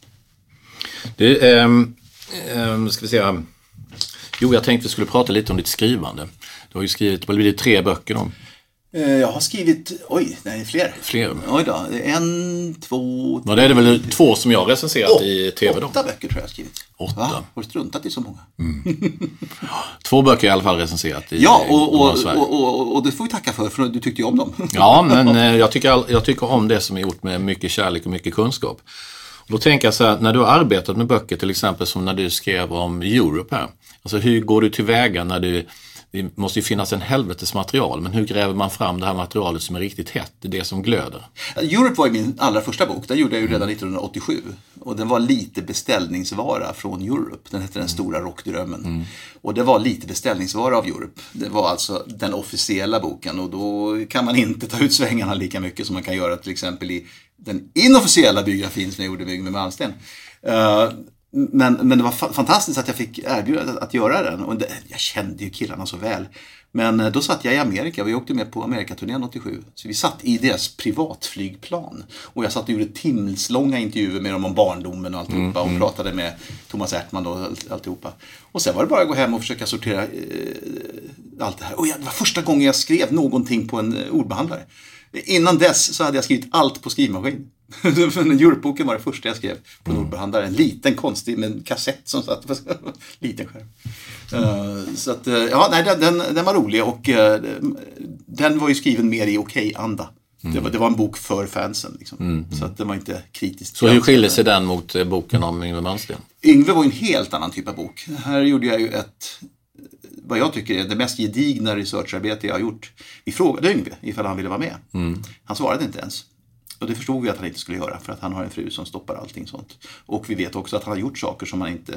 Det är, ähm, ähm, ska vi säga... Jo, jag tänkte vi skulle prata lite om ditt skrivande. Du har ju skrivit, vad blir det, tre böcker om? Jag har skrivit, oj, nej, fler. Fler. Oj då, en, två, tre. Ja, det är det väl två som jag recenserat oh, i tv då. Åtta böcker tror jag har skrivit. Åtta. Va? Har du struntat i så många? Mm. Två böcker i alla fall recenserat i Ja, och, och, och, och, och det får vi tacka för, för du tyckte ju om dem. Ja, men jag tycker, jag tycker om det som är gjort med mycket kärlek och mycket kunskap. Och då tänker jag så här, när du har arbetat med böcker till exempel som när du skrev om Europe här. Alltså hur går du tillväga när du... Det måste ju finnas en helvetes material, men hur gräver man fram det här materialet som är riktigt hett, det är det som glöder? Europe var ju min allra första bok, den gjorde jag ju redan nittonhundraåttiosju. Och den var lite beställningsvara från Europe, den hette Den stora rockdrömmen. Mm. Och det var lite beställningsvara av Europe, det var alltså den officiella boken. Och då kan man inte ta ut svängarna lika mycket som man kan göra till exempel i den inofficiella biografin som jag gjorde med Yngve Malmsteen. Uh, Men, men det var fa- fantastiskt att jag fick erbjuda att göra den. Och det, jag kände ju killarna så väl. Men då satt jag i Amerika. Vi åkte med på Amerikaturnén åttiosju. Så vi satt i deras privatflygplan. Och jag satt och gjorde timslånga intervjuer med dem om barndomen och alltihopa. Mm, mm. Och pratade med Thomas Ertman och alltihopa. Och sen var det bara att gå hem och försöka sortera eh, allt det här. Och jag, det var första gången jag skrev någonting på en ordbehandlare. Innan dess så hade jag skrivit allt på skrivmaskin. Europeboken var det första jag skrev på en ordbehandlare. En liten konstig med en kassett som satt på liten skärm. Uh, så att, uh, ja, nej, den, den, den var rolig och uh, den var ju skriven mer i okej-anda. Mm. Det, var, det var en bok för fansen. Liksom. Mm. Så att den var inte kritisk. Så hur skiljer sig den mot boken om Yngve Malmsteen? Yngve var ju en helt annan typ av bok. Här gjorde jag ju ett... vad jag tycker är det mest gedigna researcharbete jag har gjort. Vi frågade Yngve ifall han ville vara med. Mm. Han svarade inte ens. Och det förstod vi att han inte skulle göra för att han har en fru som stoppar allting sånt. Och vi vet också att han har gjort saker som man inte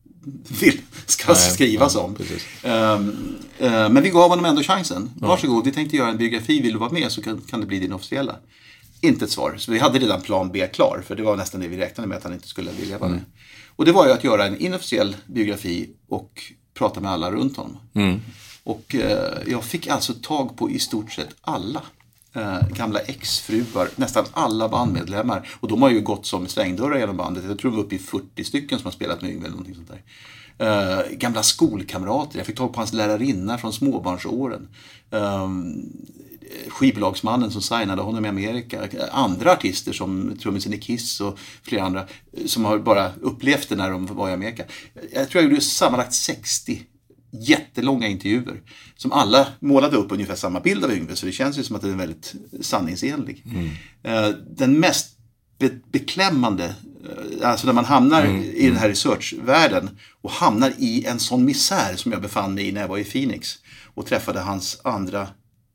vill ska Nej, skrivas ja, om. Um, uh, men vi gav honom ändå chansen. Ja. Varsågod, vi tänkte göra en biografi, vill du vara med så kan, kan det bli din officiella. Inte ett svar. Så vi hade redan plan B klar för det var nästan det vi räknade med att han inte skulle vilja vara med. Mm. Och det var ju att göra en inofficiell biografi och prata med alla runt honom. Mm. Och eh, jag fick alltså tag på i stort sett alla eh, gamla exfruar, nästan alla bandmedlemmar. Och de har ju gått som svängdörrar genom bandet. Jag tror vi var uppe i fyrtio stycken som har spelat med Yngve eller någonting sånt där. Eh, gamla skolkamrater. Jag fick tag på hans lärarinna från småbarnsåren. Eh, skivbolagsmannen som signade honom i Amerika. Andra artister som trummisen i Kiss och flera andra som har bara upplevt det när de var i Amerika. Jag tror jag gjorde sammanlagt sextio jättelånga intervjuer som alla målade upp ungefär samma bild av Yngve, så det känns ju som att det är väldigt sanningsenlig. Mm. Den mest be- beklämmande, alltså när man hamnar mm. i den här researchvärlden och hamnar i en sån misär som jag befann mig i när jag var i Phoenix och träffade hans andra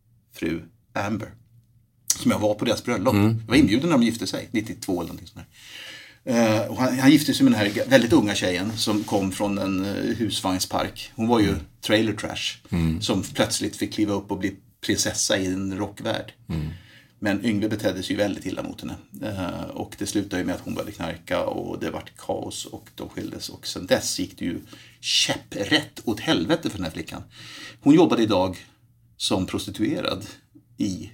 fru Amber som jag var på deras bröllop. Mm. Jag var inbjuden när de gifte sig nittiotvå eller någonting sånt där. Uh, och han, han gifte sig med den här väldigt unga tjejen som kom från en uh, husvagnspark. Hon var ju mm. trailer trash mm. som plötsligt fick kliva upp och bli prinsessa i en rockvärld. Mm. Men Yngve betedde sig ju väldigt illa mot henne. Uh, och det slutade ju med att hon började knarka och det vart kaos och de skildes. Och sen dess gick det ju käpprätt åt helvete för den här flickan. Hon jobbade idag som prostituerad i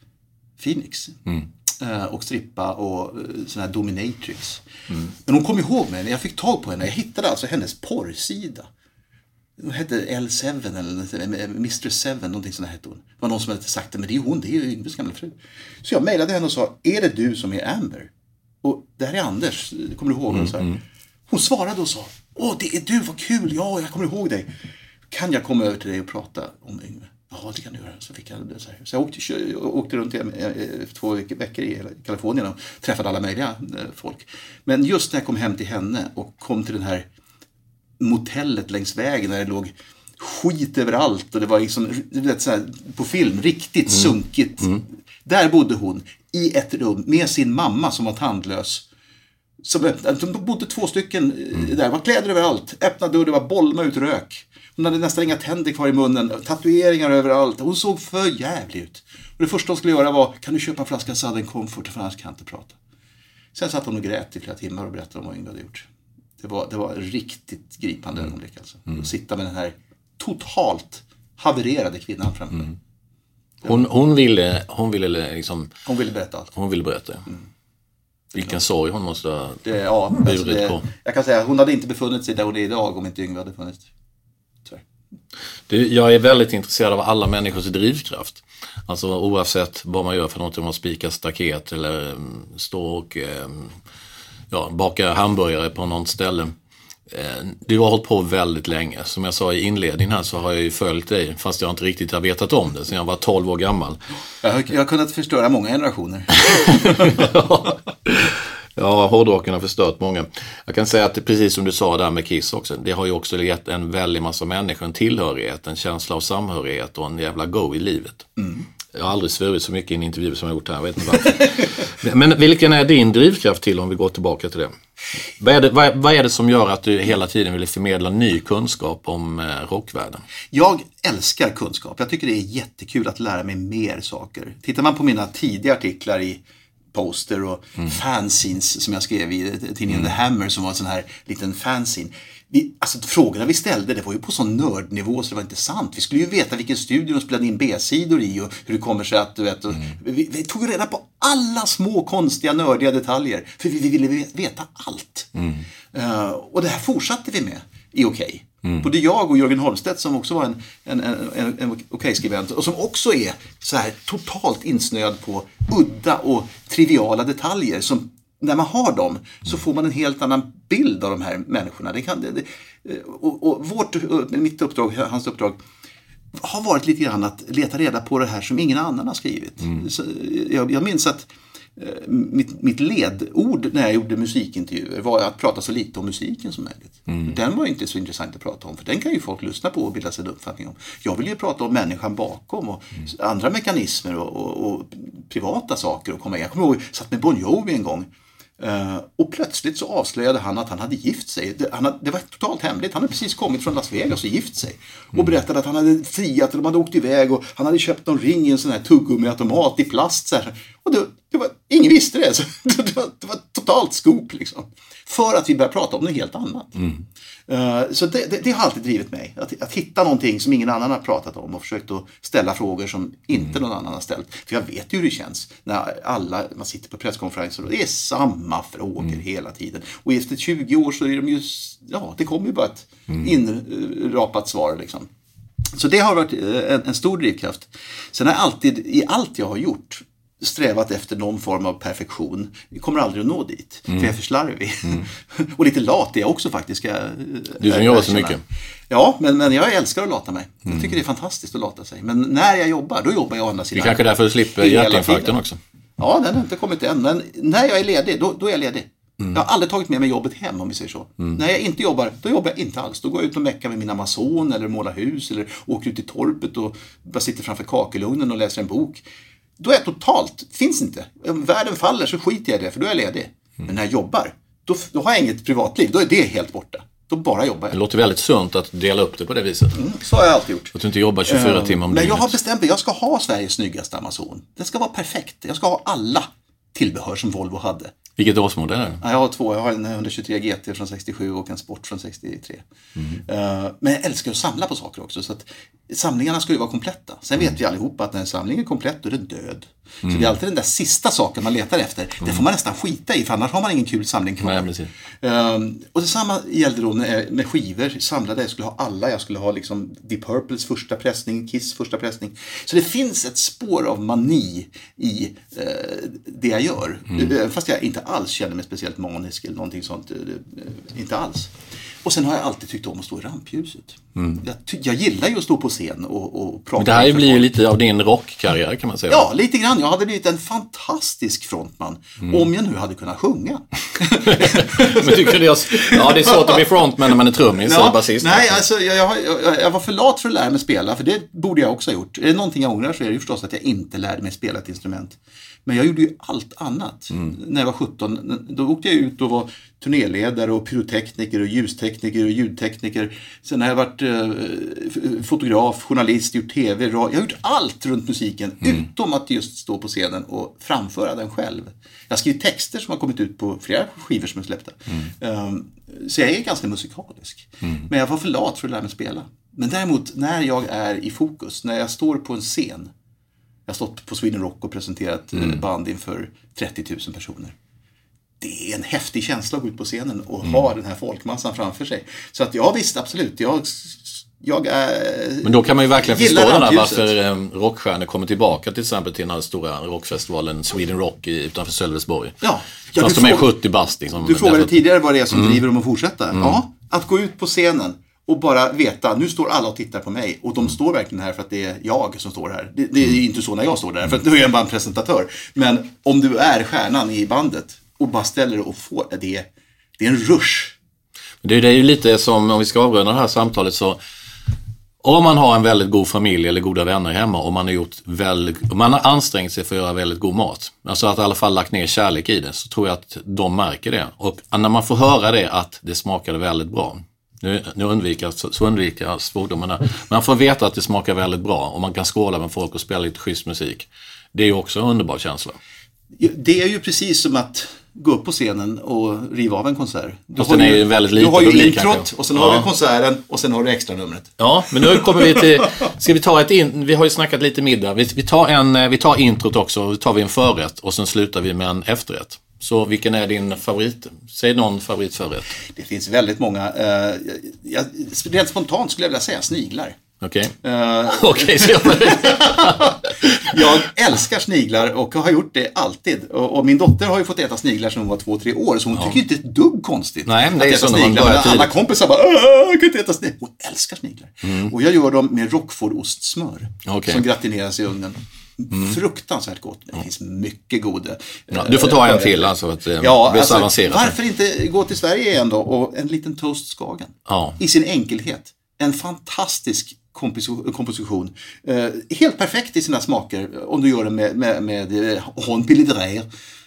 Phoenix. Mm. Och strippa och sån här dominatrix. Mm. Men hon kom ihåg mig när jag fick tag på henne. Jag hittade alltså hennes porrsida. hon hette L sju eller mister Seven, någonting sånt hette hon. Det var någon som hade sagt det, men det är hon, det är ju Yngves gamla fru. Så jag mejlade henne och sa, är det du som är Amber? Och det här är Anders, kommer du ihåg? Mm, så här. Mm. Hon svarade och sa, åh det är du, vad kul, ja jag kommer ihåg dig. Kan jag komma över till dig och prata om Yngve? Ja, det kan du göra. Så fick jag det så här. Så jag åkte, åkte runt i, två veckor i Kalifornien och träffade alla möjliga folk. Men just när jag kom hem till henne och kom till den här motellet längs vägen där det låg skit överallt och det var liksom, du vet, så här, på film, riktigt mm. sunkigt. Mm. Där bodde hon i ett rum med sin mamma som var tandlös. Som, de bodde två stycken mm. där, var kläder överallt, öppnade dörr, det var bolma ut rök. Hon hade nästan inga tänder kvar i munnen, tatueringar överallt. Hon såg för jävligt ut. Och det första hon skulle göra var, kan du köpa en flaska Southern Comfort, för annars kan jag inte prata. Sen satt hon och grät i flera timmar och berättade om vad Yngve hade gjort. Det var, det var riktigt gripande mm. ögonblick alltså. Mm. Att sitta med den här totalt havererade kvinnan framför mig. Mm. Hon, hon ville, hon ville liksom... Hon ville berätta allt. Hon ville berätta, mm. Vilken sorg hon måste ha det, ja, alltså det, på. Jag kan säga, hon hade inte befunnit sig där hon är idag om inte Yngve hade funnits. Det, jag är väldigt intresserad av alla människors drivkraft. Alltså oavsett vad man gör för något, om man spikar staket eller står och ja, bakar hamburgare på något ställe. Du har hållit på väldigt länge. Som jag sa i inledningen här så har jag ju följt dig, fast jag inte riktigt har vetat om det sen jag var tolv år gammal. Jag har, jag har kunnat förstöra många generationer. ja. Ja, hårdrocken har förstört många. Jag kan säga att det, precis som du sa där med Kiss också, det har ju också gett en väldig massa människor en tillhörighet, en känsla av samhörighet och en jävla go i livet. Mm. Jag har aldrig svurit så mycket i en intervju som jag gjort här, jag vet inte varför. Men vilken är din drivkraft till, om vi går tillbaka till det? Vad är det, vad, vad är det som gör att du hela tiden vill förmedla ny kunskap om eh, rockvärlden? Jag älskar kunskap. Jag tycker det är jättekul att lära mig mer saker. Tittar man på mina tidiga artiklar i Poster och mm. fanzines som jag skrev i tidningen mm. The Hammer, som var en sån här liten fanzine. Vi, alltså frågorna vi ställde, det var ju på sån nördnivå så det var inte sant. Vi skulle ju veta vilken studio de spelade in B-sidor i och hur det kommer sig att, du vet, och, mm. vi, vi tog reda på alla små konstiga nördiga detaljer för vi, vi ville veta allt. Mm. Uh, och det här fortsatte vi med i Okej. Okay. Mm. Både jag och Jörgen Holmstedt, som också var en, en, en, en, en Okej-skribent och som också är så här totalt insnöad på udda och triviala detaljer som, när man har dem så får man en helt annan bild av de här människorna. Det kan, det, det, och, och vårt, mitt uppdrag, hans uppdrag har varit lite grann att leta reda på det här som ingen annan har skrivit. Mm. Så jag, jag minns att Mitt, mitt ledord när jag gjorde musikintervjuer var att prata så lite om musiken som möjligt. Mm. Den var inte så intressant att prata om, för den kan ju folk lyssna på och bilda sig en uppfattning om. Jag vill ju prata om människan bakom och mm. andra mekanismer och, och, och privata saker. Och komma in. Jag kommer ihåg, jag satt med Bon Jovi en gång uh, och plötsligt så avslöjade han att han hade gift sig. Det, han hade, det var totalt hemligt. Han hade precis kommit från Las Vegas och gift sig. Mm. Och berättade att han hade friat, eller de hade åkt iväg och han hade köpt någon ring i en sån här tuggummiautomat i plast. Så här. Och det, det var, ingen visste det. Så det, var, det var totalt skop liksom. För att vi började prata om något helt annat. Mm. Uh, så det, det, det har alltid drivit mig. Att, att hitta någonting som ingen annan har pratat om och försökt att ställa frågor som inte mm. någon annan har ställt. För jag vet ju hur det känns när alla, man sitter på presskonferenser och det är samma frågor mm. hela tiden. Och efter tjugo år så är de ju, ja, det kommer ju bara ett mm. inrapat svar liksom. Så det har varit en, en stor drivkraft. Sen har jag alltid, i allt jag har gjort, strävat efter någon form av perfektion. Vi kommer aldrig att nå dit. Mm. För jag är för slarvig. Mm. och lite lat är jag också faktiskt. Jag, du som jobbar så mycket. Ja, men, men jag älskar att lata mig. Mm. Jag tycker det är fantastiskt att lata sig. Men när jag jobbar, då jobbar jag å andra sidan. Det kanske därför du slipper hjärtinfarkten också. Ja, den har inte kommit än. Men när jag är ledig, då, då är jag ledig. Mm. Jag har aldrig tagit med mig jobbet hem, om vi säger så. Mm. När jag inte jobbar, då jobbar jag inte alls. Då går jag ut och meckar med min Amazon eller målar hus eller åker ut i torpet och bara sitter framför kakelugnen och läser en bok. Då är jag totalt, finns inte. Om världen faller så skiter jag i det, för då är jag ledig. Mm. Men när jag jobbar, då, då har jag inget privatliv. Då är det helt borta. Då bara jobbar jag. Det låter väldigt sunt att dela upp det på det viset. Mm, så har jag alltid gjort. Att du inte jobbar tjugofyra uh, timmar om dygnet. Men jag har bestämt att jag ska ha Sveriges snyggaste Amazon. Det ska vara perfekt. Jag ska ha alla tillbehör som Volvo hade. Vilket årsmodell är det? Ja, jag har två. Jag har en etthundratjugotre G T från sextiosju och en Sport från sextiotre. Mm. Uh, men jag älskar att samla på saker också. Så att samlingarna ska ju vara kompletta. Sen vet vi allihopa att när en samling är komplett då är den död. Mm. Så det är alltid den där sista saken man letar efter. Mm. Det får man nästan skita i, för annars har man ingen kul samling kvar. Nej, uh, och detsamma gällde då med, med skivor. Samlade, jag skulle ha alla. Jag skulle ha liksom Deep Purples första pressning, Kiss första pressning. Så det finns ett spår av mani i uh, det jag gör. Mm. Fast jag inte alls känner mig speciellt manisk eller någonting sånt. Uh, inte alls. Och sen har jag alltid tyckt om att stå i rampljuset. Mm. Jag, ty- jag gillar ju att stå på scen och, och prata. Men det här blir ju lite av din rockkarriär, kan man säga. Ja, lite grann. Jag hade blivit en fantastisk frontman. Mm. Om jag nu hade kunnat sjunga. Men tycker jag, ja, det är svårt att bli frontman när man är trummis ja, eller basist. Nej, alltså, jag, jag, jag, jag var för lat för att lära mig spela. För det borde jag också ha gjort. Är det någonting jag ångrar så är det ju förstås att jag inte lärde mig spela ett instrument. Men jag gjorde ju allt annat. Mm. När jag var sjutton, då åkte jag ut och var turnéledare och pyrotekniker och ljustekniker och ljudtekniker. Sen har jag varit eh, fotograf, journalist, gjort tv, radio. Jag har gjort allt runt musiken mm. utom att just stå på scenen och framföra den själv. Jag har skrivit texter som har kommit ut på flera skivor som är släppta. Mm. Um, så jag är ganska musikalisk. Mm. Men jag var för lat för att lära mig spela. Men däremot när jag är i fokus, när jag står på en scen. Jag har stått på Sweden Rock och presenterat mm. band inför trettio tusen personer. Det är en häftig känsla att gå ut på scenen och mm. ha den här folkmassan framför sig. Så att ja, visst, absolut. Jag, jag är... Men då kan man ju verkligen förstå den där varför eh, rockstjärnor kommer tillbaka till exempel till den här stora rockfestivalen Sweden Rock i, utanför Sölvesborg. Ja. ja Fast de är sjuttio bast. Liksom, du frågade därför... tidigare vad det är som mm. driver dem att fortsätta. Mm. Ja, att gå ut på scenen och bara veta, nu står alla och tittar på mig. Och de mm. står verkligen här för att det är jag som står här. Det, det är mm. inte så när jag står där, för att nu är jag bara en presentatör. Men om du är stjärnan i bandet och bara ställer och får det, det är en rush. Det är ju lite som, om vi ska avrunda det här samtalet, så om man har en väldigt god familj eller goda vänner hemma och man har gjort väldigt, man har ansträngt sig för att göra väldigt god mat, alltså att i alla fall lagt ner kärlek i det, så tror jag att de märker det. Och när man får höra det, att det smakade väldigt bra. Nu, nu undviker, så, så undviker jag svordomarna. Man får veta att det smakar väldigt bra och man kan skåla med folk och spela lite schysst musik. Det är ju också en underbar känsla. Det är ju precis som att gå upp på scenen och riva av en konsert. Du har, ju, väldigt du har ju introt och sen ja. har du konserten och sen har du extra numret. Ja, men nu kommer vi till, ska vi ta ett in, vi har ju snackat lite middag. Vi, vi, tar en, vi tar introt också, vi tar vi en förrätt och sen slutar vi med en efterrätt. Så vilken är din favorit? Säg någon favoritförrätt. Det finns väldigt många. Uh, jag, rent spontant skulle jag vilja säga sniglar. Okej. Okay. Uh, okay, jag älskar sniglar och har gjort det alltid. Och, och min dotter har ju fått äta sniglar sedan hon var två, tre år. Så hon ja. tycker inte ett dugg konstigt. Nej, men det är så när man börjar tidigt. Alla kompisar bara, jag kan inte äta sniglar. Hon älskar sniglar. Mm. Och jag gör dem med Roquefort-ostsmör. Okay. Som gratineras i ugnen. Mm. Fruktansvärt gott. Det finns mycket goda. Ja, du får ta en till alltså att det ja, blir så alltså, avancerat. Varför inte gå till Sverige igen då och en liten toast Skagen. Ja. I sin enkelhet. En fantastisk komposition. Eh, helt perfekt i sina smaker om du gör det med, med, med Hon Pilidrär.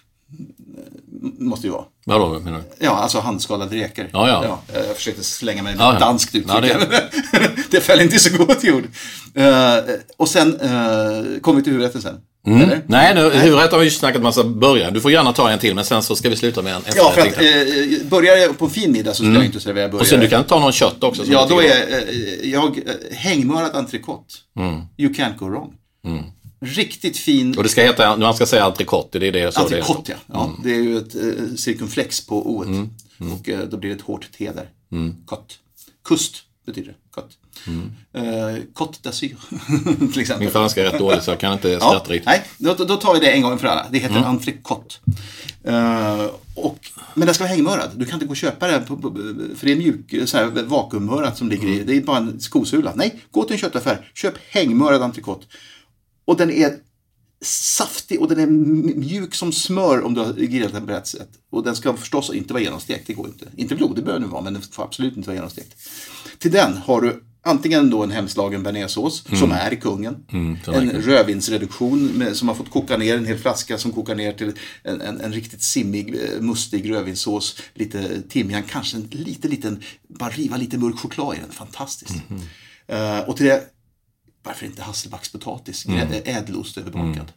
Måste ju vara. Vadå menar du? Ja, alltså handskalade räkor. Ja, ja. Ja, jag försökte slänga mig med ja, ja. danskt uttryck. Ja, det... det föll inte så gott gjord. Uh, och sen uh, kommer vi till huvudrätten sen. Mm. Nej, nu, huvudrätten har vi ju snackat massa början. Du får gärna ta en till, men sen så ska vi sluta med en efter. Ja, för att uh, börjar jag på en fin middag så ska mm. jag inte servera början. Och sen du kan ta någon kött också. Ja, då är uh, jag uh, hängmörad entrecote. Mm. You can't go wrong. Mm. Riktigt fin. Och det ska heta, man ska säga entrecote, det är det så. Entrecote, ja. ja. Mm. Det är ju ett uh, cirkumflex på o. Mm. Mm. Och uh, då blir det ett hårt T där. Mm. Kott. Kust betyder det. Kott. Mm. Uh, Côte d'Azur till exempel. Min franska är rätt dålig så jag kan inte skratta ja, riktigt. Nej, då, då tar vi det en gång för alla. Det heter mm. entrecote. Uh, och, men det ska vara hängmörad. Du kan inte gå och köpa det på, på, för det är mjuk, så här, vakuummörad som ligger i. Det är bara en skosula. Nej, gå till en köttaffär. Köp hängmörad entrecote. Och den är saftig och den är mjuk som smör om du har grillat den på rätt sätt. Och den ska förstås inte vara genomstekt, det går inte. Inte blodig bör den vara, men den får absolut inte vara genomstekt. Till den har du antingen då en hemslagen bearnaisesås mm. som är i kungen. Mm, en rödvinsreduktion med, som har fått koka ner, en hel flaska som kokar ner till en, en, en riktigt simmig, mustig rödvinssås. Lite timjan, kanske en liten, liten, bara riva lite mörk choklad i den. Fantastiskt. Mm. Uh, och till det, varför inte hasselbackspotatis? Mm. Ädelost överbakad. Mm.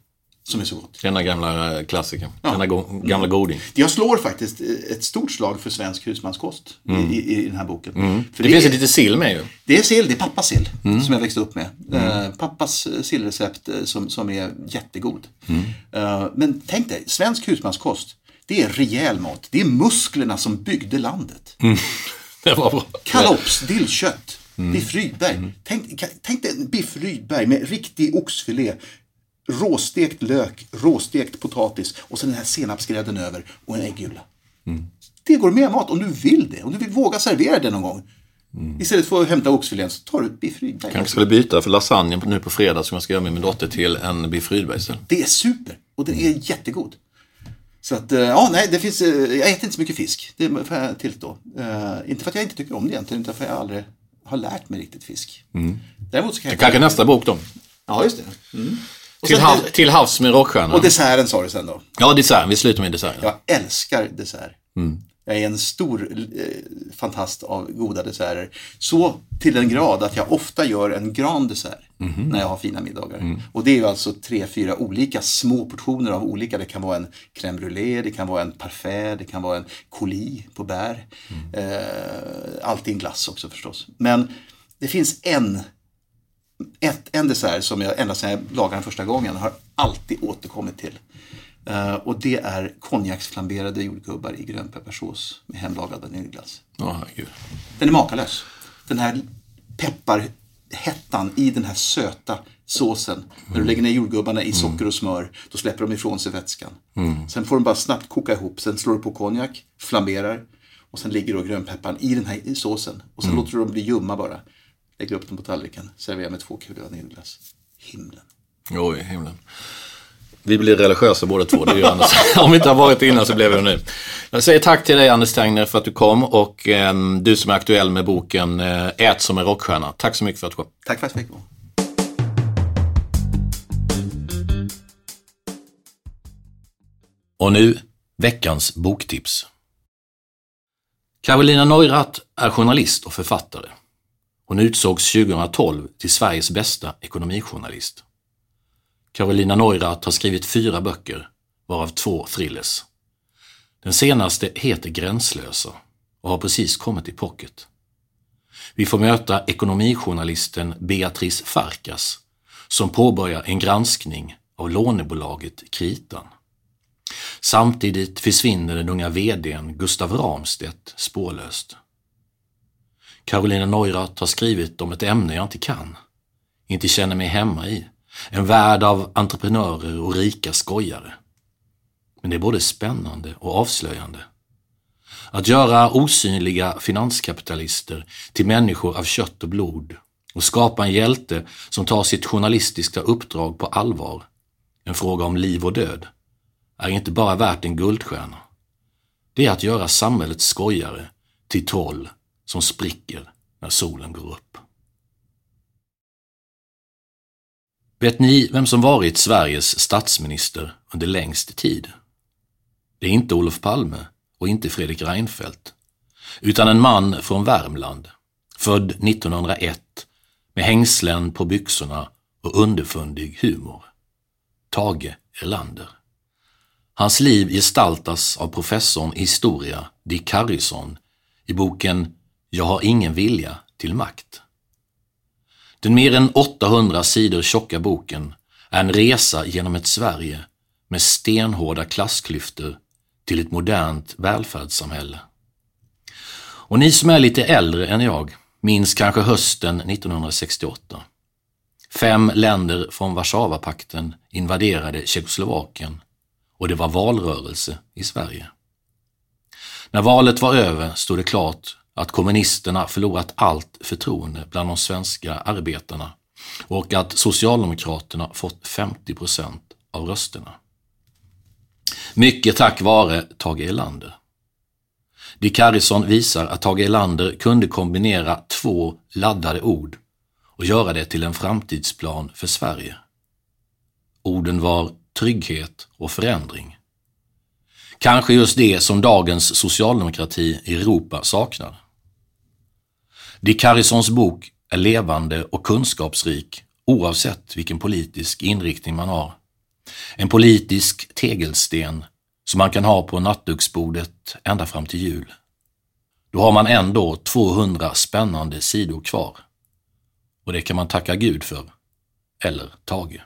som är så gott. Denna gamla klassiker. Ja. Denna go- gamla goding. Jag slår faktiskt ett stort slag för svensk husmanskost mm. i, i den här boken. Mm. För det, det finns är, ett lite sill med ju. Det är sill, det är pappas sill mm. som jag växte upp med. Mm. Uh, pappas sillrecept som, som är jättegod. Mm. Uh, men tänk dig, svensk husmanskost, det är rejäl mat. Det är musklerna som byggde landet. Mm. Det var bra. Kalops, dillkött, mm. biff Rydberg. Mm. Tänk, tänk dig en biff Rydberg med riktig oxfilé. Råstekt lök, råstekt potatis och sen den här senapsgrädden över och en äggula. Mm. Det går med mat om du vill det. Om du vill våga servera det någon gång. Mm. Istället för att hämta oxfilén så tar du ett biff Rydberg. Kanske skulle byta för lasagne nu på fredag som jag ska göra med min dotter till en biff Rydberg istället. Det är super och den är jättegod. Så att, ja nej, det finns, jag äter inte så mycket fisk. Det får jag tillstå. Uh, inte för att jag inte tycker om det egentligen, utan för att jag aldrig har lärt mig riktigt fisk. Mm. Däremot så kan jag... Det kanske nästa bok då. Ja, just det. Mm. Till, sen, hav, till havs med rockstjärnan. Och desserten sa du sen då. Ja, dessert. Vi slutar med dessert. Jag älskar dessert. Mm. Jag är en stor eh, fantast av goda desserter. Så till den grad att jag ofta gör en grand dessert mm. när jag har fina middagar. Mm. Och det är ju alltså tre, fyra olika små portioner av olika. Det kan vara en crème brûlée, det kan vara en parfait, det kan vara en coulis på bär. Mm. Eh, alltid en glass också förstås. Men det finns en Ett, en dessert som jag ända sedan jag lagade den första gången har alltid återkommit till. Uh, och det är konjaksflamberade jordgubbar i grönpepparsås med hemlagad vaniljglass. Oh, den är makalös. Den här pepparhettan i den här söta såsen. Mm. När du lägger ner jordgubbarna i socker och smör, då släpper de ifrån sig vätskan. Mm. Sen får de bara snabbt koka ihop. Sen slår du på konjak, flamberar. Och sen ligger då grönpepparn i den här i såsen. Och sen mm. låter du dem bli ljumma bara. Lägger upp dem på tallriken, serverar med två kulor vaniljglass. Himlen. Oj, himlen. Vi blir religiösa båda två. Det är ju Anders. Om vi inte har varit innan så blev vi nu. Jag säger tack till dig Anders Tengner för att du kom och eh, du som är aktuell med boken eh, Ät som en rockstjärna. Tack så mycket för att du kom. Tack för att jag fick komma. Och nu veckans boktips. Carolina Neurath är journalist och författare. Hon utsågs tjugohundratolv till Sveriges bästa ekonomijournalist. Carolina Neurath har skrivit fyra böcker, varav två thrillers. Den senaste heter Gränslösa och har precis kommit i pocket. Vi får möta ekonomijournalisten Beatrice Farkas som påbörjar en granskning av lånebolaget Kritan. Samtidigt försvinner den unga vdn Gustav Ramstedt spårlöst. Carolina Neurath har skrivit om ett ämne jag inte kan, inte känner mig hemma i. En värld av entreprenörer och rika skojare. Men det är både spännande och avslöjande. Att göra osynliga finanskapitalister till människor av kött och blod och skapa en hjälte som tar sitt journalistiska uppdrag på allvar, en fråga om liv och död, är inte bara värt en guldstjärna. Det är att göra samhällets skojare till troll som spricker när solen går upp. Vet ni vem som varit Sveriges statsminister under längst tid? Det är inte Olof Palme och inte Fredrik Reinfeldt, utan en man från Värmland, född nittonhundraett, med hängslen på byxorna och underfundig humor. Tage Erlander. Hans liv gestaltas av professorn i historia Dick Harrison i boken Jag har ingen vilja till makt. Den mer än åttahundra sidor tjocka boken är en resa genom ett Sverige med stenhårda klassklyftor till ett modernt välfärdssamhälle. Och ni som är lite äldre än jag minns kanske hösten nittonhundrasextioåtta. Fem länder från Warszawapakten invaderade Tjeckoslovakien och det var valrörelse i Sverige. När valet var över stod det klart att kommunisterna förlorat allt förtroende bland de svenska arbetarna och att Socialdemokraterna fått femtio procent av rösterna. Mycket tack vare Tage Erlander. Dick Harrison visar att Tage Erlander kunde kombinera två laddade ord och göra det till en framtidsplan för Sverige. Orden var trygghet och förändring. Kanske just det som dagens socialdemokrati i Europa saknar. Dick Harrisons bok är levande och kunskapsrik oavsett vilken politisk inriktning man har. En politisk tegelsten som man kan ha på nattduksbordet ända fram till jul. Då har man ändå tvåhundra spännande sidor kvar. Och det kan man tacka Gud för. Eller Tage.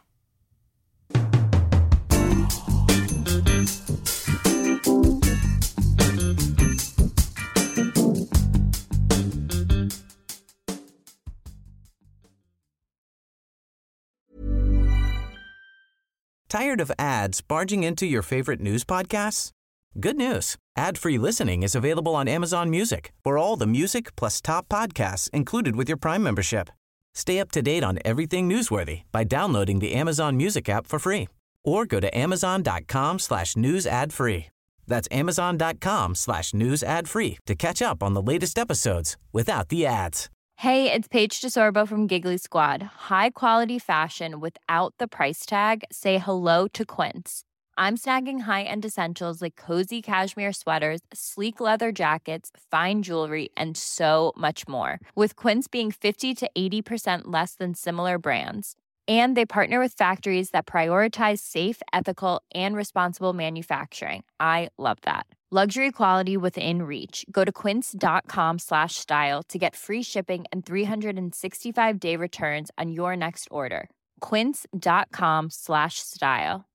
Tired of ads barging into your favorite news podcasts? Good news. Ad-free listening is available on Amazon Music for all the music plus top podcasts included with your Prime membership. Stay up to date on everything newsworthy by downloading the Amazon Music app for free or go to amazon.com slash news ad free. That's amazon.com slash news ad free to catch up on the latest episodes without the ads. Hey, it's Paige DeSorbo from Giggly Squad. High quality fashion without the price tag. Say hello to Quince. I'm snagging high-end essentials like cozy cashmere sweaters, sleek leather jackets, fine jewelry, and so much more. With Quince being fifty to eighty percent less than similar brands. And they partner with factories that prioritize safe, ethical, and responsible manufacturing. I love that. Luxury quality within reach. Go to quince.com slash style to get free shipping and three sixty-five day returns on your next order. Quince.com slash style.